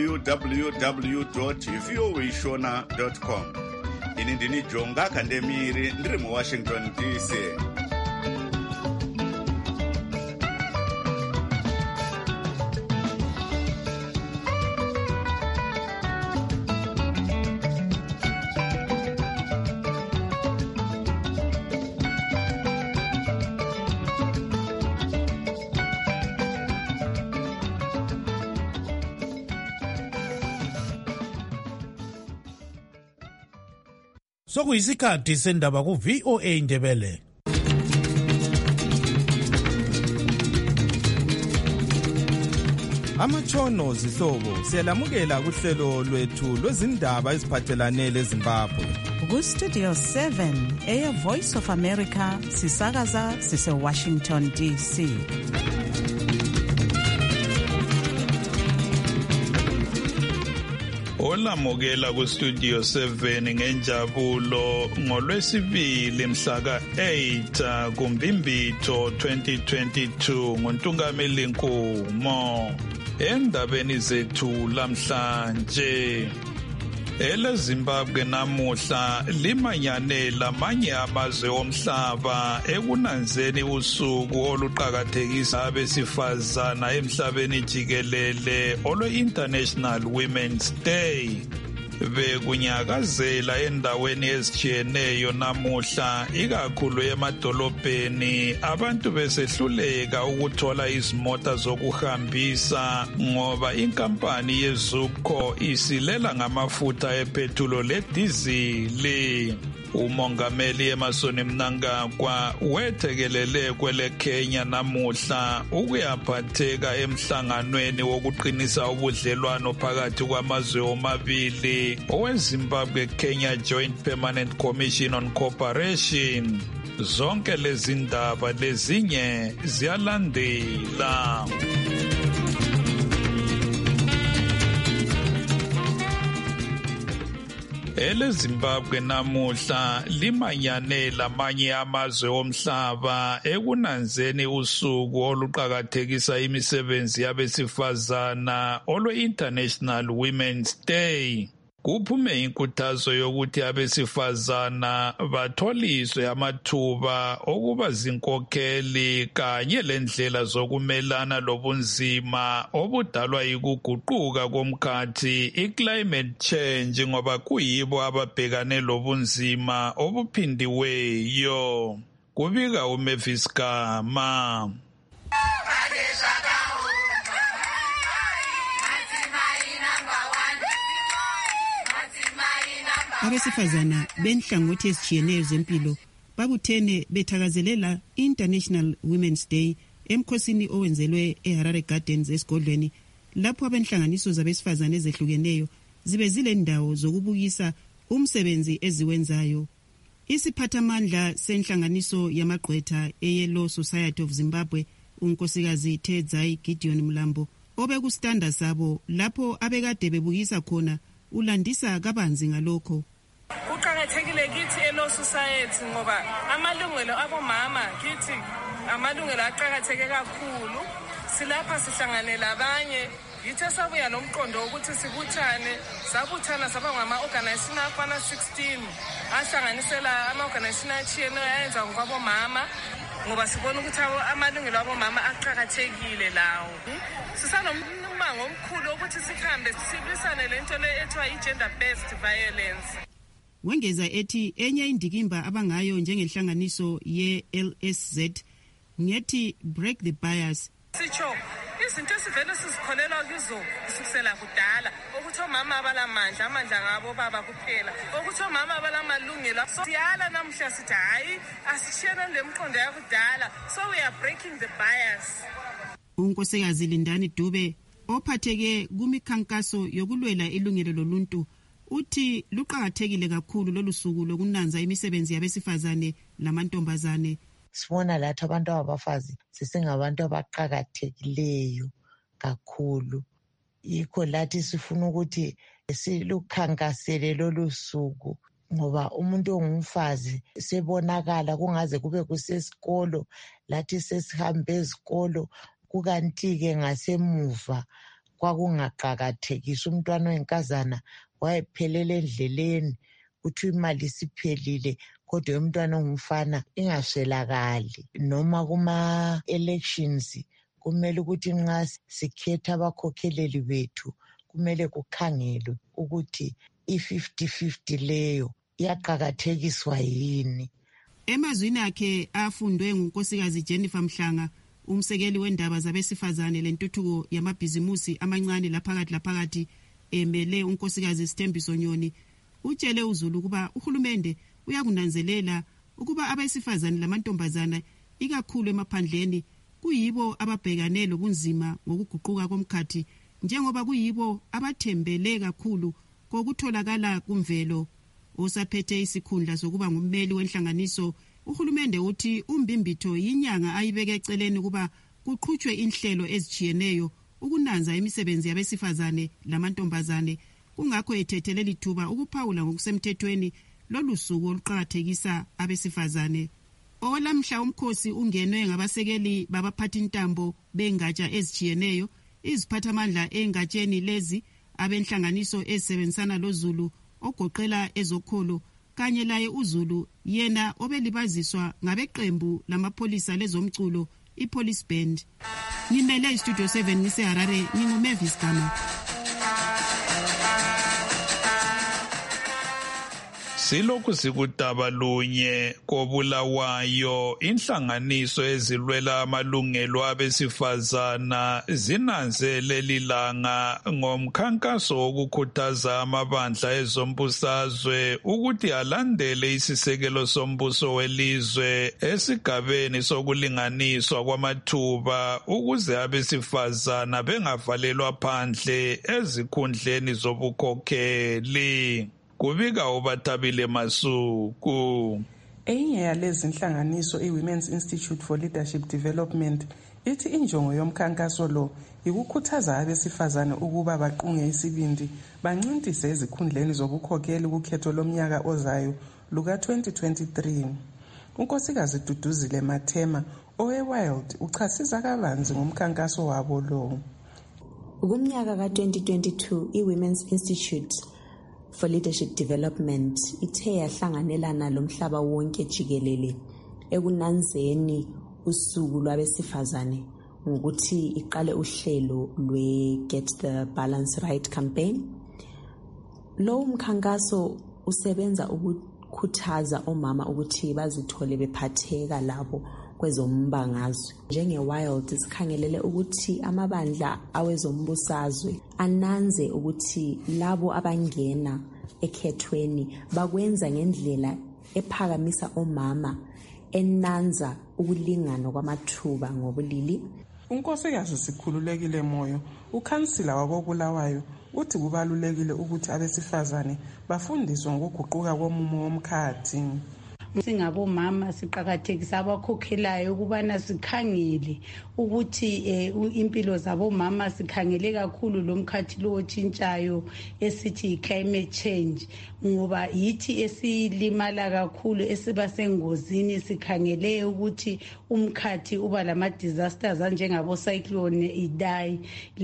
www.voashona.com. Ini ndini Jonga Kandemiri, ndiri muWashington DC. Sokuyisikhathi sendaba ku VOA Indebele. Amatshono zihlobo siyalamukela kuhlelo lwethu lwezindaba eziphathelane leZimbabwe. Ku Studio 7 eya Voice of America sisakaza sise Washington DC. Olamukela ku Studio 7 ngenjabulo ngolwesibili mhla ka-8 kuMbimbitho 2022 nguNtungameli Nkumo. Endabeni zethu lamhlanje, eleZimbabwe namuhla limanyane lamanye amazwe omhlaba ekunanzeni usuku oluqakathekisa abesifazana emhlabeni jikelele olwe-International Women's Day. Bekunyakazela endaweni ezitshiyeneyo namuhla, ikakhulu emadolobheni, abantu besehluleka ukuthola izimota zokuhambisa ngoba inkampani yeZUPCO isilela ngamafutha ephethulo ledizili. Umongameli Emmerson Mnangagwa wethekelele kwele Kenya namuhla ukuyaphatheka emhlanganweni wokuqinisa ubudlelwano phakathi kwamazwe omabili oweZimbabwe Kenya Joint Permanent Commission on Cooperation. Zonke lezi ndaba lezinye ziyalandela. EleZimbabwe namuhla limanyane lamanye amazwe omhlaba ekunanzeni usuku oluqakathekisa imisebenzi yabesifazana olwe-International Women's Day. Kuphume inkuthazo yokuthi abesifazana batholiswe amathuba okuba zinkokheli kanye lendlela zokumelana lobunzima obudalwa yikuguquka komkhathi, i-climate change, ngoba kuyibo ababhekane lobunzima obuphindiweyo. Kubika uMavis Gama. Abesifazana benhlangothi ezitshiyeneyo zempilo babuthene bethakazelela International Women's Day emkhosini owenzelwe eHarare Gardens esigodlweni, lapho abenhlanganiso zabesifazane ezehlukeneyo zibe zilendawo zokubukisa umsebenzi eziwenzayo. Isiphathamandla senhlanganiso yamagqwetha eYellow Society of Zimbabwe, unkosikazi Tedzai Gideon Mlambo, obekusitanda sabo lapho abekade bebukisa khona, ulandisa kabanzi ngalokho. Kuqakathekile kithi eLaw Society ngoba amalungelo abomama kithi amalungelo aqakatheke kakhulu. Silapha sihlanganela abanye, yithe sabuya lomqondo ukuthi sibuthane, sabuthana saba ngama-organization afana 16 ahlanganisela ama-organization atshiyeneyo ayenza ngokwabomama ngoba sibona ukuthi amalungelo abomama aqakathekile lawo. Sisanommango omkhulu ukuthi sihambe silwisane lento le ethiwa i-gender based violence. Wengeza ethi enye indikimba abangayo njengenhlanganiso ye-LSZ ngethi break the bias. Sitsho izinto esivele sizikholelwa kizo kusukela kudala ukuthi omama abalamandla, amandla ngabo baba kuphela, ukuthi omama abalamalungelo. Siyala namhla sithi hayi asishiyane lemqondo yakudala, so we are breaking the bias. Unkosikazi Lindani Dube ophatheke kumikhankaso yokulwela ilungelo loluntu uthi luqakathekile kakhulu lolu suku lokunanza imisebenzi yabesifazane lamantombazane. Sibona lathi abantu abafazi sisingabantu abaqakathekileyo kakhulu, yikho lathi sifuna ukuthi silukhankasele lolu suku ngoba umuntu ongumfazi sebonakala kungaze kube kusesikolo, lathi sesihambe ezikolo, kukanti-ke ngasemuva kwakungaqakathekisi. Umntwana oyinkazana wayephelela endleleni, uthi imali isiphelile, kodwa umntwana ongumfana ingaswelakali. Noma kuma-elections kumele ukuthi nxa sikhetha abakhokheleli bethu kumele kukhangelwe ukuthi i-50-50 leyo iyaqakathekiswa yini. Emazwini akhe afundwe ngunkosikazi Jennifer Mhlanga, umsekeli wendaba zabesifazane lentuthuko yamabhizimusi amancane laphakathi emele unkosikazi Sithembiso Nyoni, utshele uZulu ukuba uhulumende uyakunanzelela ukuba abesifazane lamantombazana ikakhulu emaphandleni kuyibo ababhekane lobunzima ngokuguquka komkhathi njengoba kuyibo abathembele kakhulu kokutholakala kumvelo. Osaphethe isikhundla sokuba ngummeli wenhlanganiso, uhulumende uthi umbimbitho yinyanga ayibeke eceleni kuba kuqhutshwe inhlelo ezijiyeneyo ukunanza imisebenzi yabesifazane lamantombazane. Kungakho ethethele lithuba ukuphawula ngokusemthethweni lolu suku oluqhakathekisa abesifazane. Olamhla umkhosi ungenwe ngabasekeli babaphathintambo bengatsha ezijiyeneyo, iziphathamandla engatsheni lezi, abenhlanganiso ezisebenzisana loZulu ogoqela ezokholo kanye laye uZulu yena obelibaziswa ngabeqembu lamapholisa lezomculo iPolice Band. Ngimele iStudio 7 ngiseHarare, nginguMavis Gama. Silokhu sikudaba lunye koBulawayo, inhlanganiso ezilwela amalungelo abesifazana zinanze leli langa ngomkhankaso wokukhuthaza amabandla ezombusazwe ukuthi alandele isisekelo sombuso welizwe esigabeni sokulinganiswa kwamathuba ukuze abesifazana bengavalelwa phandle ezikhundleni zobukhokheli. Kubika uBathabile Masuku. Enye yalezi inhlanganiso iWomen's Institute for Leadership Development ithi injongo yomkhankaso lo ikukhuthaza abesifazane ukuba baqunge isibindi bancintise ezikhundleni zobukhokheli kukhetho lomnyaka ozayo luka-2023. Unkosikazi Duduzile Mathema oweWild uchasisa kabanzi ngomkhankaso wabo lo. Kumnyaka ka-2022 iWomen's Institute for Leadership Development ithe yahlanganelana lomhlaba wonke jikelele ekunanzeni usuku lwabesifazane ngokuthi iqale uhlelo lwe-Get the Balance Right campaign. Lo mkhankaso usebenza ukukhuthaza omama ukuthi bazithole bephatheka labo kwezombangazwe. NjengeWild sikhangelele ukuthi amabandla awezombusazwe ananze ukuthi labo abangena ekhethweni bakwenza ngendlela ephakamisa omama, enanza ukulingana kwamathuba ngobulili. Unkosikazi Sikhululekile Moyo, ukhansila wakoBulawayo, uthi kubalulekile ukuthi abesifazane bafundiswe ngokuguquka komumo womkhathi. Singabomama siqhakathekisa abakhokhelayo ukubana sikhangele ukuthi impilo zabomama sikhangele kakhulu lomkhathi lo otshintshayo esithi climate change, ngoba yithi esilimala kakhulu esiba sengozini. Sikhangele ukuthi umkhathi uba lama disasters njengabo cyclone Idai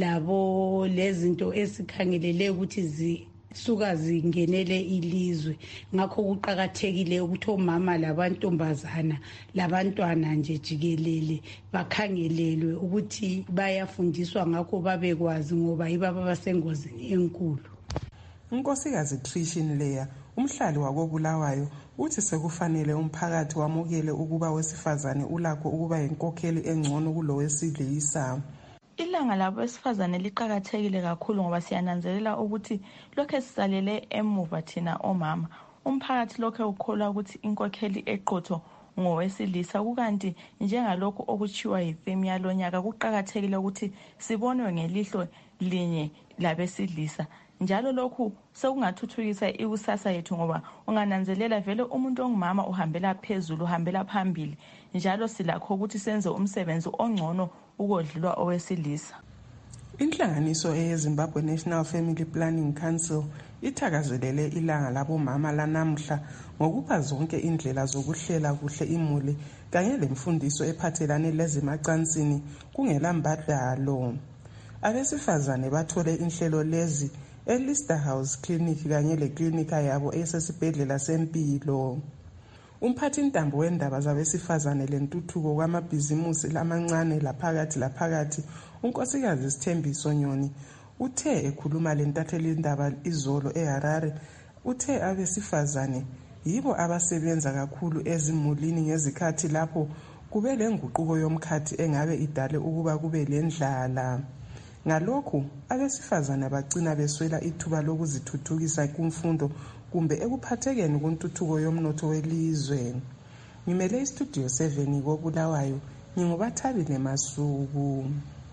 labo lezinto esikhangelele ukuthi suka zingenele ilizwe. Ngakho kuqhakathekile ukuthi omama labantombazana labantwana nje jikelele bakhangelelwe ukuthi bayafundiswa ngakho babekwazi ngoba ibaba basengozini enkulu. Unkosikazi Trishin Leya, umhlali wakoBulawayo, uthi sekufanele umphakathi wamukele ukuba wesifazane ulakho ukuba inkokheli engcono kulowesilisa. Ilanga labesifazane liqhakathekile kakhulu ngoba siyananzelela ukuthi lokho sisalele emuva thina omama. Umphakathi lokho ukholwa ukuthi inkokheli eqotho ngowesilisa, kukanti njengalokho okuchiwa yitheme yalonyaka kuqhakathekile ukuthi sibonwe ngelihlo linye labesilisa. Njalo lokhu sekungathuthukisa ikusasa yethu ngoba ungananzelela vele umuntu ongumama uhambela phezulu, uhambela phambili. Njalo silakho ukuthi senze umsebenzi ongcono ukodlulwa owesilisa. Inhlanganiso eyeZimbabwe National Family Planning Council ithakazelele ilanga labomama lanamhla ngokuba zonke indlela zokuhlela kuhle imuli kanye lemfundiso ephathelane lezimacansini kungela mbadalo. Abesifazane bathole inhlelo lezi eLister House Clinic kanye leklinika yabo esesibhedlela sempilo. Umphathintambo wendaba zabesifazane lentuthuko kwamabhizimusi lamancane laphakathi unkosikazi Sithembiso Nyoni uthe ekhuluma lentatheli indaba izolo eHarare, uthe abesifazane yibo abasebenza kakhulu ezimulini ngezikhathi lapho kube lenguquko yomkhathi engabe idale ukuba kube lendlala. Ngalokhu abesifazane bagcina beswela ithuba lokuzithuthukisa kumfundo kumbe ekuphathekeni kwentuthuko yomnotho welizwe. Ngimele istudio 7 koBulawayo, nginguBathabile Masuku.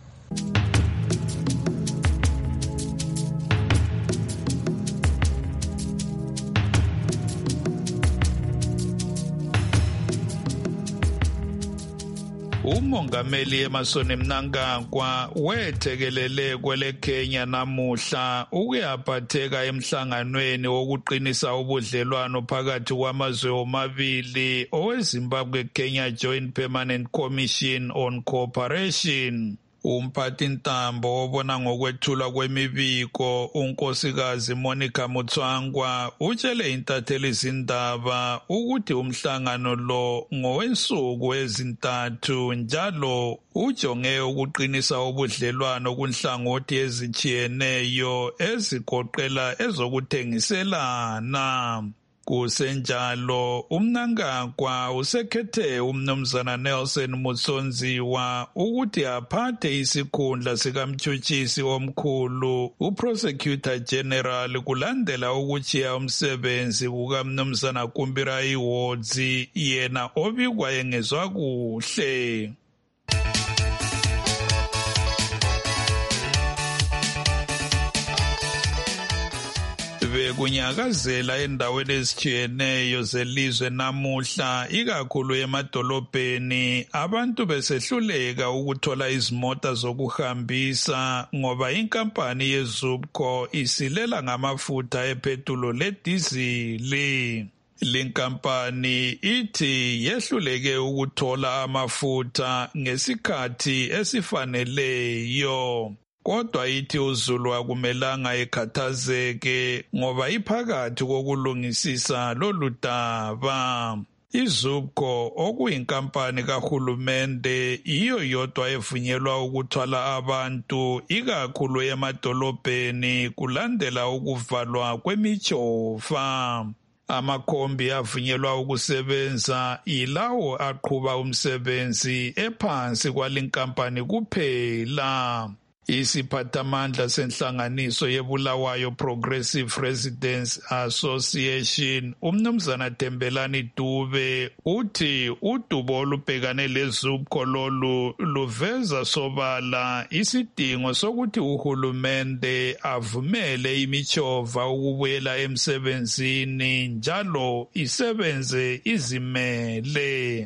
Umongameli Emmerson Mnangagwa wethekelele kwele Kenya namuhla ukuyaphatheka emhlanganweni wokuqinisa ubudlelwano phakathi kwamazwe omabili oweZimbabwe Kenya Joint Permanent Commission on Cooperation. Umphathintambo obona ngokwethulwa kwemibiko unkosikazi Monica Mutswangwa utshele intatheli izindaba ukuthi umhlangano lo ngowensuku ezintathu njalo ujonge ukuqinisa ubudlelwano kunhlangothi ezijiyeneyo ezigoqela ezokuthengiselana. Kusenjalo uMnangagwa usekhethe umnumzana Nelson Mutsonziwa ukuthi aphathe isikhundla sikamtshutshisi omkhulu uProsecutor General kulandela ukuchiya umsebenzi kukamnumzana Kumbirai Hodzi yena obikwa engezwa kuhle. Bekunyakazela endaweni ezitshiyeneyo zelizwe namuhla ikakhulu emadolobheni abantu besehluleka ukuthola izimota zokuhambisa ngoba inkampani yeZUPCO isilela ngamafutha ephetulo ledizili. Linkampani ithi yehluleke ukuthola amafutha ngesikhathi esifaneleyo. Kodwa ithi uZulu akumelanga ekhathazeke ngoba iphakathi kokulungisisa lolu daba. iZUPCO okuyinkampani kahulumende iyo yodwa evunyelwa ukuthwala abantu ikakhulu emadolobheni kulandela ukuvalwa kwemijova. Amakhombi avunyelwa ukusebenza yilawo aqhuba umsebenzi ephansi kwalinkampani kuphela. Isiphathamandla senhlanganiso yeBulawayo Progressive Residents Association umnumzana Tembelani Dube uthi udubo olubhekane leZUPCO lolu luveza sobala isidingo sokuthi uhulumende avumele imijova ukubuyela emsebenzini njalo isebenze izimele.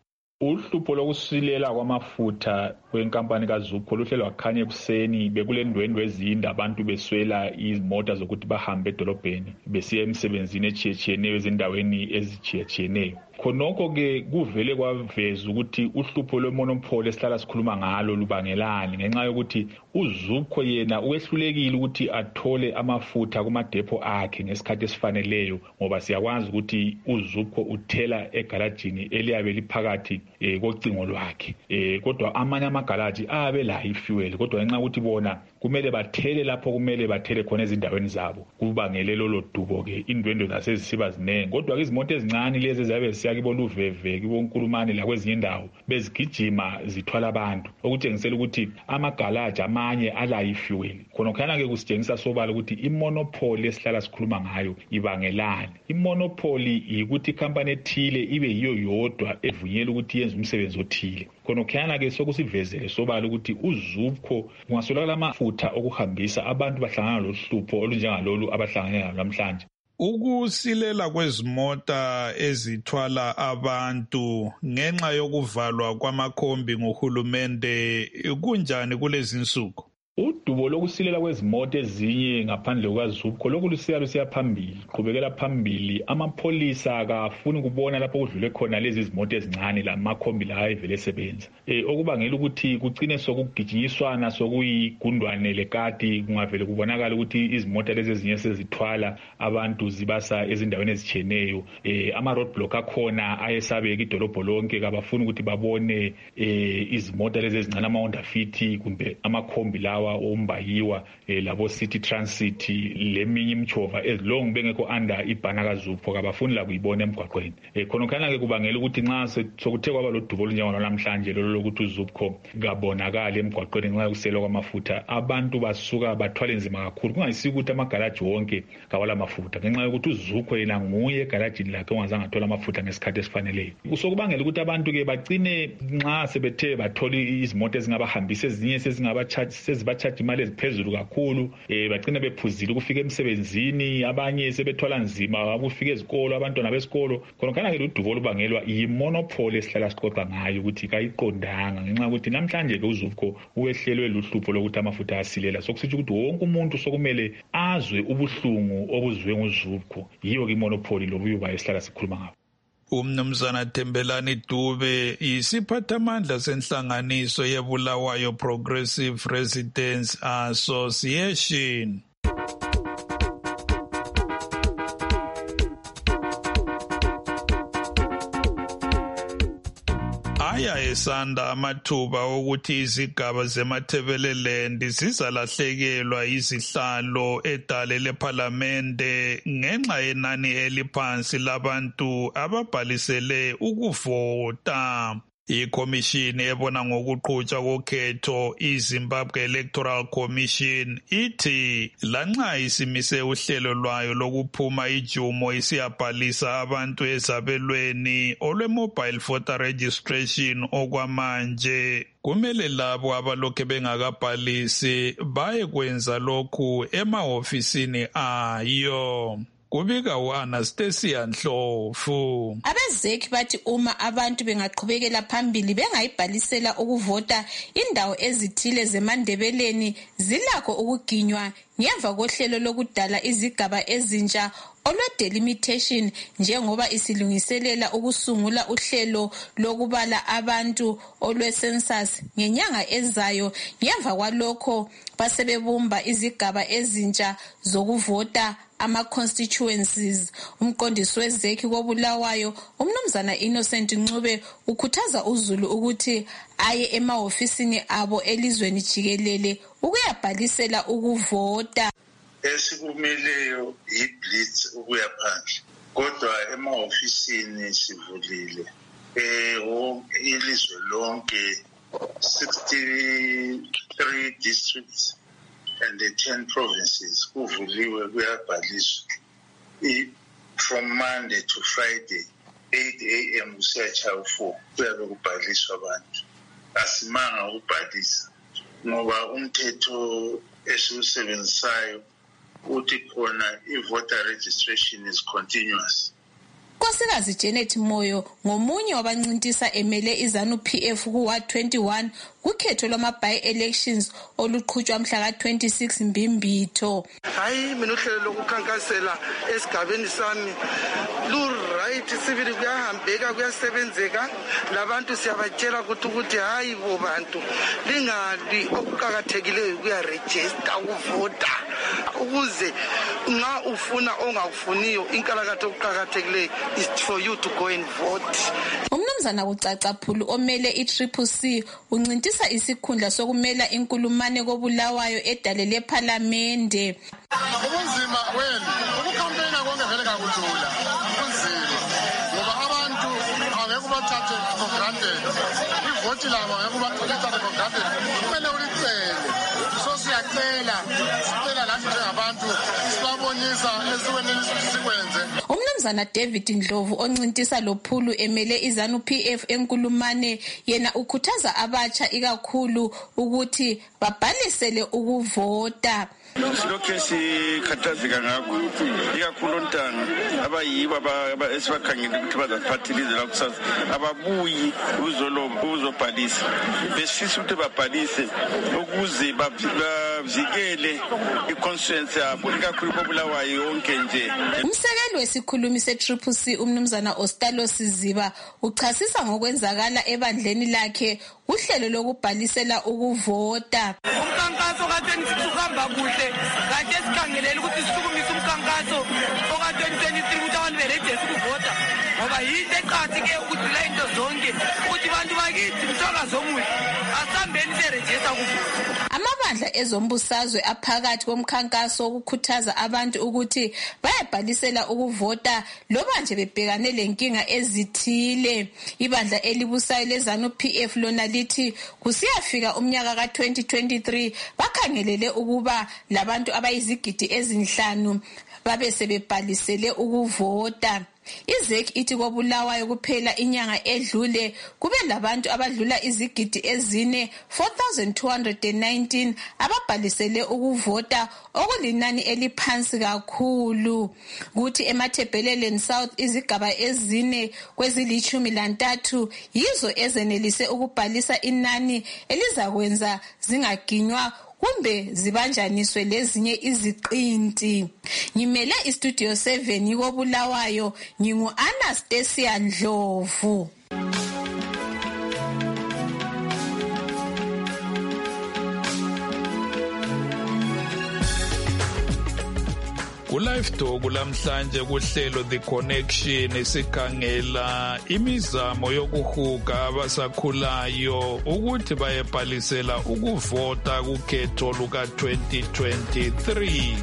Uhlupho lokusilela kwamafutha kwenkampani kaZUPCO luhlelo wakhanya ekuseni bekulendwendwe ezinde abantu beswela izimota zokuthi bahambe edolobheni besiya emsebenzini echiyetshiyeneyo ezindaweni ezitshiyeneyo. Khonokho ke kuvele kwaveza ukuthi uhlupho lwemonopoli esihlala sikhuluma ngalo lubangelani ngenxa yokuthi uZUPCO yena uyehlulekile ukuthi athole amafutha kumadepo akhe ngesikhathi esifaneleyo ngoba siyakwazi ukuthi uZUPCO uthela egarajini eliyabe liphakathi kocingo lwakhe. Kodwa amanye amagaraji abe la ifuel kodwa ngenxa ukuthi bona kumele bathele lapho kumele bathele khona ezindaweni zabo kubangele lolo dubo ke indwendwe zasezisiba zinenge. Kodwa izimoto ezincane lezi ezabe zisiya kiboluveve kibonkulumane la kwezinye indawo bezigijima zithwala abantu okutshengisela ukuthi amagaraji amanye ala ifuel. Khonokhana ke kusitshengisa sobala ukuthi imonopoli esihlala sikhuluma ngayo ibangelani. Imonopoli ukuthi ikhampani ethile ibe yiyo yodwa evunyela ukuthi yenze umsebenzi othile. Khonokhana ke sokusivezele sobala ukuthi uZUPCO kungasolakala amafutha okuhambisa abantu bahlangana lohlupho olunjengalolu abahlangana namhlanje. Ukusilela kwezimota ezithwala abantu ngenxa yokuvalwa kwamakhombi ngohulumende kunjani kulezi insuku? Udubo lokusilela kwezimoto ezinye ngaphandle kukaZUPCO lokhu lusiya phambili qhubekela phambili. Amapholisa akafuni kubona lapho kudlule khona lezi zimoto ezincane lamakhombi la evele sebenza okubangela ukuthi kugcine sokugijinyiswana sokuyigundwane lekati kungavele kubonakala ukuthi izimoto lezi ezinye sezithwala abantu zibasa ezindaweni ezitshiyeneyo. Ama roadblock akhona ayesabeka idolobho lonke kabafuni ukuthi babone izimoto lezi ezincane ama Honda Fit kumbe amakhombi lawa Mbayiwa labo City Transit leminye imchova ezilong bengekho under ibhana kaZupho kabafuni la kuyibona emgwaqweni khona ke kubangela ukuthi nxa sokuthe kwaba lodubo njengalo namhlanje lolo lokuthi uZupho kabonakala emgwaqweni nxa kuselwa kwamafutha abantu basuka bathwale nzima kakhulu kungasiki ukuthi amagaraji wonke kawala mafutha ngenxa yokuthi uZupho yena nguye egarajini lakhe ongazange athola amafutha ngesikhathi esifaneleyo kusokubangela ukuthi abantu ke bagcine nxa sebethe bathola izimoto ezingabahambisa ezinye sezibachaja imali eziphezulu kakhulu bagcine bephuzile ukufika emsebenzini abanye sebethwala nzima ukufika ezikolo abantwana besikolo khona ke udubo olubangelwa yimonopoly esihlala sixoxa ngayo ukuthi kayiqondanga ngenxa ukuthi namhlanje ke uZupho uwehlelwe luhlupho lokuthi amafutha asilela sokusitsho ukuthi wonke umuntu sokumele azwe ubuhlungu obuzwe nguZupho yiyo ke imonopoly lobuyuba esihlala sikhuluma ngabo. Umnumzana Thembelani Dube yisiphathamandla senhlanganiso yeBulawayo Progressive Residents Association. Aya esanda amathuba ukuthi izigaba zeMathebeleland zizalahlekelwa izihlalo edale lePhalamende ngenxa yenani eliphansi labantu ababhalisele ukuvota. Ikhomishini ebona ngokuqhutshwa kokhetho iZimbabwe Electoral Commission ithi lanxa isimise uhlelo lwayo lokuphuma ijumo isiyabhalisa abantu ezabelweni olwe-mobile voter registration okwamanje kumele labo abalokhe bengakabhalisi baye kwenza lokhu emahofisini ayo. Kubika uAnastasia Ndlovu. Abezeki bathi uma abantu bengaqhubekela phambili bengayibhalisela ukuvota indawo ezithile zeMandebeleni zilakho ukuginywa ngemva kohlelo lokudala izigaba ezintsha olwe-delimitation njengoba isilungiselela ukusungula uhlelo lokubala abantu olwe-census ngenyanga ezayo. Ngemva kwalokho basebebumba izigaba ezintsha zokuvota ama-constituencies. Umqondisi wezeki koBulawayo umnumzana Innocent Ncube ukhuthaza uZulu ukuthi aye emahofisini abo elizweni jikelele ukuyabhalisela ukuvota. Esikumeleyo yiblitz ukuya phandle kodwa emahofisini sivulile ilizwe lonke 63 districts and the 10 provinces kuvuliwe kuyabhaliswa from Monday to Friday 8 a.m. kusiyatsha 4 kuyabe kubhaliswa abantu. Asimanga ukubhalisa ngoba umthetho esiwusebenzisayo uthi khona i-voter registration is continuous. Nkosikazi Janet Moyo ngomunye wabancintisa emele iZANU-PF ku-Ward 21 kukhetho lwama-by-elections oluqhutshwa mhla ka-26 Mbimbitho. Hayi mina uhlelo lokukhankasela esigabeni sami lu-right sibili kuyahambeka kuyasebenzeka labantu siyabatshela ukuthi hayi bo bantu lingali okuqakathekileyo kuyarejista ukuvota ukuze nxa ufuna ongakufuniyo inkalakatha okuqakathekileyo is for you to go and vote. Umnumzana Kucaca Phulu omele i-CCC uncintisa isikhundla sokumela inkulumane koBulawayo edale lePhalamende. Ubunzima wena ukukhampeyina konke vele kakulula kunzima ngoba abantu angeke ubathathe for granted ivoti labo angeke ubathathe for granted kumele ulicele so sicela lathi njengabantu sibabonisa esiwenelisa sikwenze. Umnumzana David Ndlovu oncintisa loPhulu emele iZANU-PF enkulumane yena ukhuthaza abatsha ikakhulu ukuthi babhalisele ukuvota. Silokhe sikhathazeka ngakho ikakhulu ontanga abayibo esibakhangela ukuthi bazaphatha ilizwe lakusasa ababuyi ukuzobhalisa besifisa ukuthi babhalise ukuze bavikele i-constituency yabo ikakhulu koBulawayo yonke nje. Umsekeli wesikhulumi se-CCC umnumzana Ostalo Siziba uchasisa ngokwenzakala ebandleni lakhe uhlelo lokubhalisela ukuvota. Umkhankaso ka-2022 kuhle kade sikhangelela ukuthi sisukumise umkhankaso oka-2023 ukuthi abantu berejeste ukuvota ngoba yinto eqakatheke ukudlula into zonke ukuthi abantu bakithi msakazi omuhle asihambeni siyarejesta ukuvota. Amabandla amabandla ezombusazwe aphakathi komkhankaso wokukhuthaza abantu ukuthi bayabhalisela ukuvota loba nje bebhekane lenkinga ezithile. Ibandla elibusayo leZANU-PF lona lithi kusiyafika umnyaka ka-2023 bakhangelele ukuba labantu abayizigidi ezinhlanu babe sebebhalisele ukuvota. IZEC ithi koBulawayo kuphela inyanga edlule kube labantu abadlula izigidi ezine 4,219 ababhalisele ukuvota, okulinani eliphansi kakhulu. Kuthi eMathebheleleni South izigaba ezine kwezili13 yizo ezenelise ukubhalisa inani elizakwenza zingaginywa kumbe zibanjaniswe lezinye iziqinti. Ngimele iStudio 7 yikoBulawayo, ngingu-Anastasia Ndlovu. Ku-Live Talk lamhlanje kuhlelo The Connection sikhangela imizamo yokuhuga abasakhulayo ukuthi bayebhalisela ukuvota kukhetho luka-2023.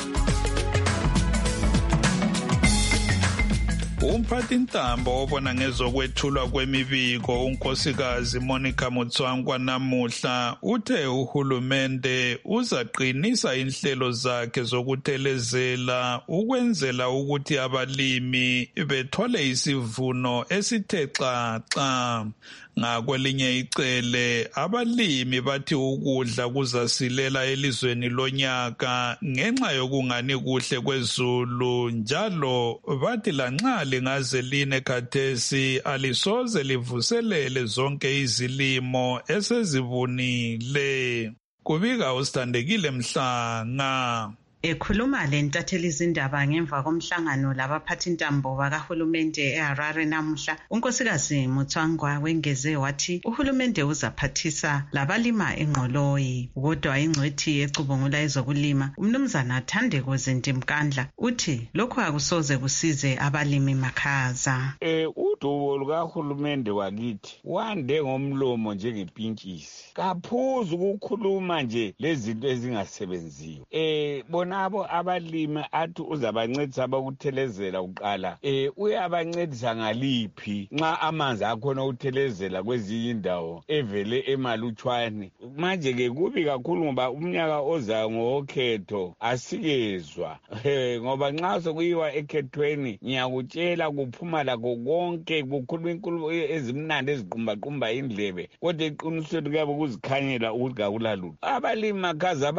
Umphathintambo obona ngezokwethulwa kwemibiko unkosikazi Monica Mutswangwa namuhla uthe uhulumende uzaqinisa inhlelo zakhe zokuthelezela ukwenzela ukuthi abalimi bethole isivuno esithe xaxa. Ngakwelinye icele abalimi bathi ukudla kuzasilela elizweni lonyaka ngenxa yokungani kuhle kwezulu, njalo bathi lanxa lingaze line khathesi alisoze livuselele zonke izilimo esezivunile. Kubika uSithandekile Mhlanga. Ekhuluma lentatheli izindaba ngemva komhlangano labaphathintambo bakahulumende eHarare namuhla, unkosikazi Mutswangwa wengeze wathi uhulumende uzaphathisa labalima engqoloyi. Kodwa ingcwethi ecubungula ezokulima umnumzana Thandeko Zintimkandla uthi lokho akusoze kusize abalimi makhaza. Udubo lukahulumende wakithi wande ngomlomo njengepintshisi, kaphuzu ukukhuluma nje lezinto ezingasebenziyo. Bonabo abalimi athi uzabancedisa abakuthelezela uqala, uyabancedisa ngaliphi nxa amanzi akhona ukuthelezela kwezinye indawo evele emalutshwane. Manje ke kubi kakhulu ngoba umnyaka ozayo ngokhetho asikezwa, ngoba nxa sokuyiwa ekhethweni ngiyakutshela kuphuma lakho konke, kukhuluma inkulumo ezimnandi eziqumbaqumba indlebe, kodwa eqinisweni kuyabe kuzikhanyela ukuthi kakulalutho. Abalimi makhaza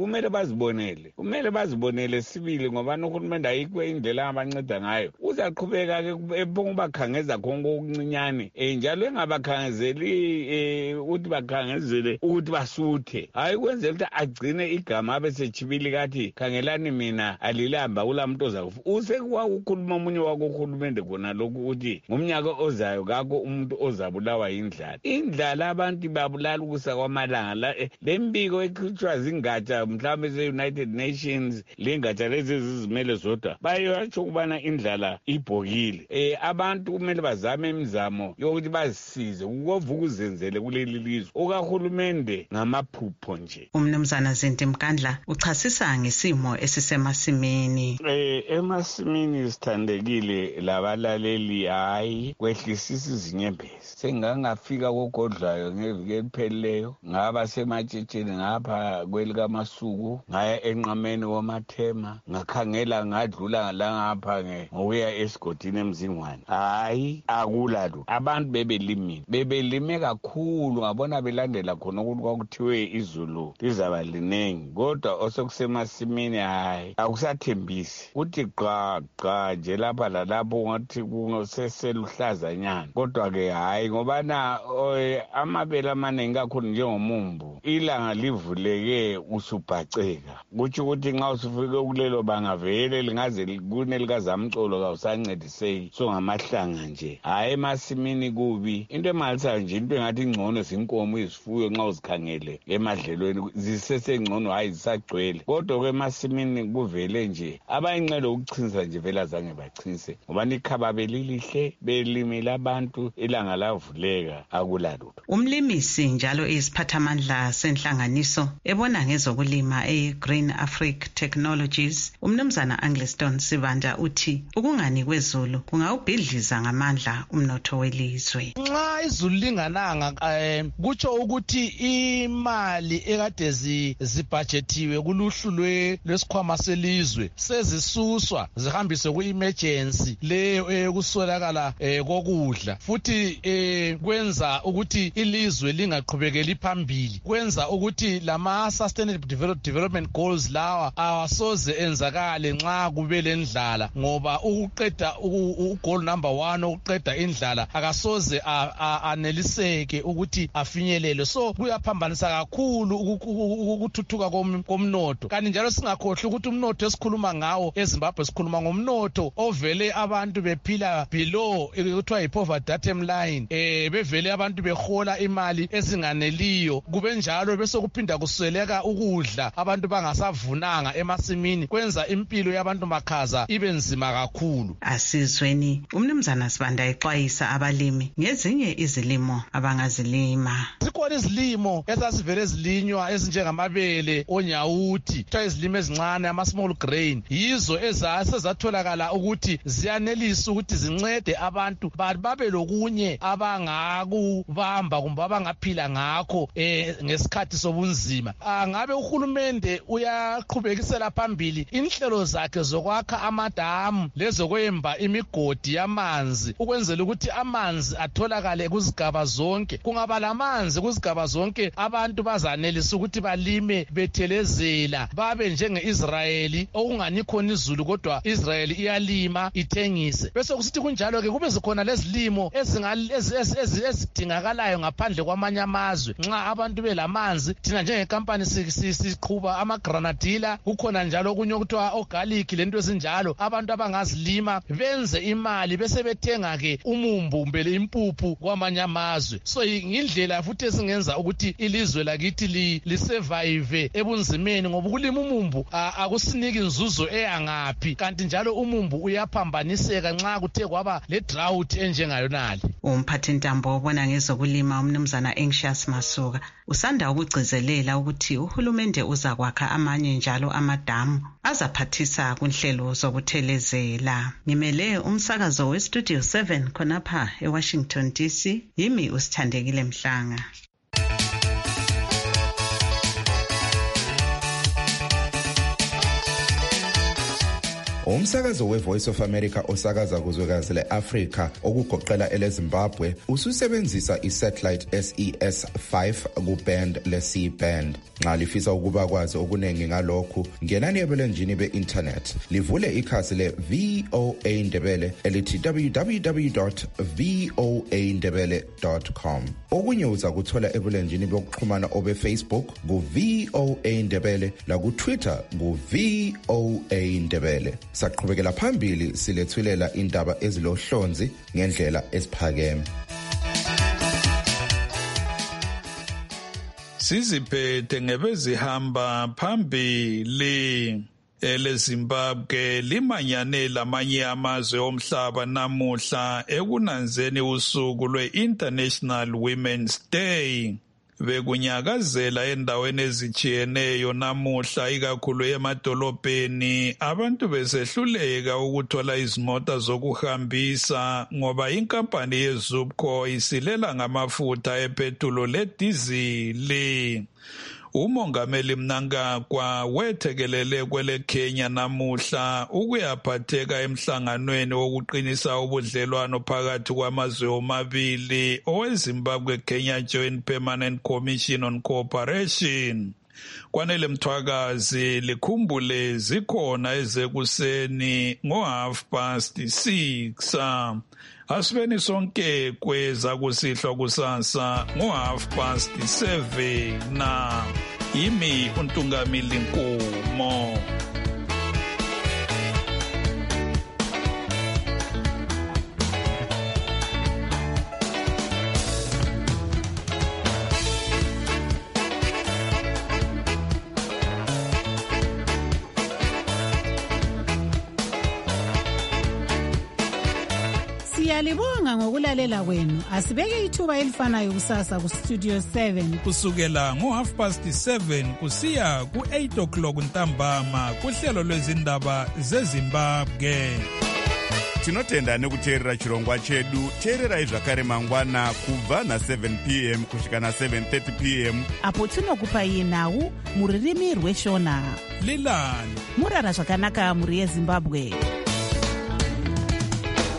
kumele bazibonele sibili, ngoba nohulumende ayikho indlela abanceda ngayo. Uzaqhubeka ke ephongubakhangeza konke okuncinyane, njalo engabakhangezeli ukuthi bakhangezele ukuthi basuthe, hayi kwenzela ukuthi agcine igama abesechibili kathi khangelani mina alilamba kulamuntu ozakufa. Usekukhuluma omunye wako uhulumende khona lokhu ukuthi ngomnyaka ozayo kako umuntu ozabulawa indlala. Indlala abantu babulala ukusa kwamalanga. Lembiko ekhutshwa zingatsha mhlawumbe ze-United Nations, lengatsha lezi zizimele zodwa bayatsho ukubana indlala ibhokile. Abantu kumele bazame imizamo yokuthi bazisize ukuvuka uzenzele kuleli lizwe. Okahulumende ngamaphupho nje. Umnumzana Zintimkandla uchasisa ngesimo esisemasimini. Emasimini Sithandekile labalaleli hayi kwehlisisa izinyembezi. Sengangafika kogodlayo ngeviki eliphelileyo, ngaba sematshitshini ngapha kwelikaMasuku, ngaya enqameni womathema, ngakhangela ngadlula ngapha ngokuya esigodini eMzingwane. Hayi akulalo, abantu bebelime kakhulu, ngabona belandela khona ukuthi kwakuthiwe izulu lizaba linengi, kodwa osekusemasimini hayi akusathembisi. Kuthi gqa nje lapha lalapho ngathi kuseseluhlazanyana, kodwa ke hayi ngobana amabele amaningi kakhulu njengomumbu, ilanga livuleke usubhaceka. Kutsho ukuthi nxa usufike kulelo bangavele lingaze kune likazamcolo kawusancediseki, so ngamahlanga nje. Hayi emasimini kubi, into emalisayo nje into engathi ngcono zinkomo izifuyo nxa uzikhangele emadlelweni zisesengcono, hayi zisagcwele. Kodwa kwemasimini kuvele nje abayinxele ukuchinisa nje vele azange bachinise, ngoba ikhaba belilihle belimile abantu ilanga lavuleka akulalutho. Umlimisi njalo isiphathamandla senhlanganiso ebona ngezokulima eGreen Africa Technologies, umnumzana Angliston Sibanda uthi ukungani kwezulu kungawubhidliza ngamandla umnotho welizwe. Nxa izulu lingananga kutsho ukuthi imali ekade zibhajetiwe kuluhlu lwesikhwama selizwe sezisuswa zihambiswe ku-emergency leyo eyokuswelakala kokudla, futhi kwenza ukuthi ilizwe lingaqhubekeli phambili, kwenza ukuthi lama sustainable development goals lawa awasoze enzakale nxa kube lendlala, ngoba ukuqeda goal number 1 ukuqeda indlala akasoze aneliseke ukuthi afinyelele. So kuyaphambanisa kakhulu ukuthuthuka komnotho. Kanti njalo singakhohlwa ukuthi umnotho esikhuluma ngawo eZimbabwe sikhuluma ngomnotho ovele abantu bephila below ekuthiwa yi-poverty datum line, bevele abantu behola imali ezinganeliyo, kube njalo bese kuphinda kusweleka ukudla, abantu bangasavunanga emasimini, kwenza impilo yabantu makhaza ibe nzima kakhulu. Asizweni umnumzana Sibanda exwayisa abalimi ngezinye izilimo abangazilima. Zikhona izilimo ezasivele zilinywa ezinjengamabele, onyawuthi, kuthiwa izilimo ezincane ama-small grain, yizo ezasezatholakala ukuthi ziyanelisa ukuthi zincede abantu babe lokunye abangakubamba kumbe abangaphila ngakho ngesikhathi sobunzima. Ngabe uhulumende uyaqhubekisela phambili inhlelo zakhe zokwakha amadamu lezokwemba imigodi yamanzi ukwenzela ukuthi amanzi atholakale kuzigaba zonke. Kungaba lamanzi kuzigaba zonke, abantu bazanelisa ukuthi balime bethelezela, babe njenge-Israyeli okungani khona izulu kodwa Israyeli iyalima ithengise. Bese kusithi kunjalo ke kube zikhona lezilimo ezidingakalayo ngaphandle kwamanye amazwe. Nxa abantu belamanzi, thina njengekampani siqhuba amagranadilla, kukhona njalo okunye okuthiwa ogarlic lento ezinjalo, abantu abangazilima benze imali bese bethenga ke umumbu kumbe impuphu kwamanye amazwe. So ngindlela futhi esingenza ukuthi ilizwe lakithi lisurvive ebunzimeni, ngoba ukulima umumbu akusiniki inzuzo eyangaphi, kanti njalo umumbu uyaphambaniseka nxa kuthe kwaba le drought enjengayonali. Umphathintambo obona ngezokulima umnumzana Anxious Masuka usanda ukugcizelela ukuthi uhulumende uzakwakha amanye njalo amadamu azaphathisa kunhlelo zokuthelezela. Ngimele umsakazo weStudio 7 khonapha eWashington DC, yimi uSithandekile Mhlanga. Umsakazo weVoice of America osakaza kuzwekazi leAfrika okugoqela eleZimbabwe ususebenzisa isatellite SES5 kuband le-C-band. Nxa lifisa ukuba kwazi okunengi ngalokhu, ngenani ebulenjini be-internet livule ikhasi le-VOA Ndebele elithi www.voandebele.com. Okunye uza kuthola ebulenjini bokuxhumana obe-Facebook ku-VOA Ndebele laku-Twitter ku-VOA Ndebele. Saqhubekela phambili silethulela indaba ezilohlonzi ngendlela esiphakeme. Siziphethe ngebezihamba phambili. eleZimbabwe limanyane lamanye amazwe omhlaba namuhla ekunanzeni usuku lwe-International Women's Day. Bekunyakazela endaweni ezitshiyeneyo namuhla ikakhulu emadolobheni, abantu besehluleka ukuthola izimota zokuhambisa ngoba inkampani yeZupco isilela ngamafutha epetrol ledizili. Umongameli Mnangagwa wethekelele kwele Kenya namuhla ukuyaphatheka emhlanganweni wokuqinisa ubudlelwano phakathi kwamazwe omabili oweZimbabwe Kenya Joint Permanent Commission on Cooperation. Kwanele Mthwakazi likhumbule zikhona ezekuseni ngo6:30. Asibeni sonke kweza kusihlwa kusasa ngo7:30 na yimi uNtungamili Nkumo. Siyalibonga ngokulalela kwenu. Asibeke ithuba elifanayo kusasa ku Studio 7 kusukela ngo7:30 kusiya ku8 ntambama kuhlelo lwezindaba zeZimbabwe. Tinotenda nekuteerera chirongwa chedu. Teererai zvakare mangwana kubva na7 p.m. kusvika na7:30 p.m. apo tinokupai nhau muririmi rweshona. Lilani murara zvakanaka muri yeZimbabwe.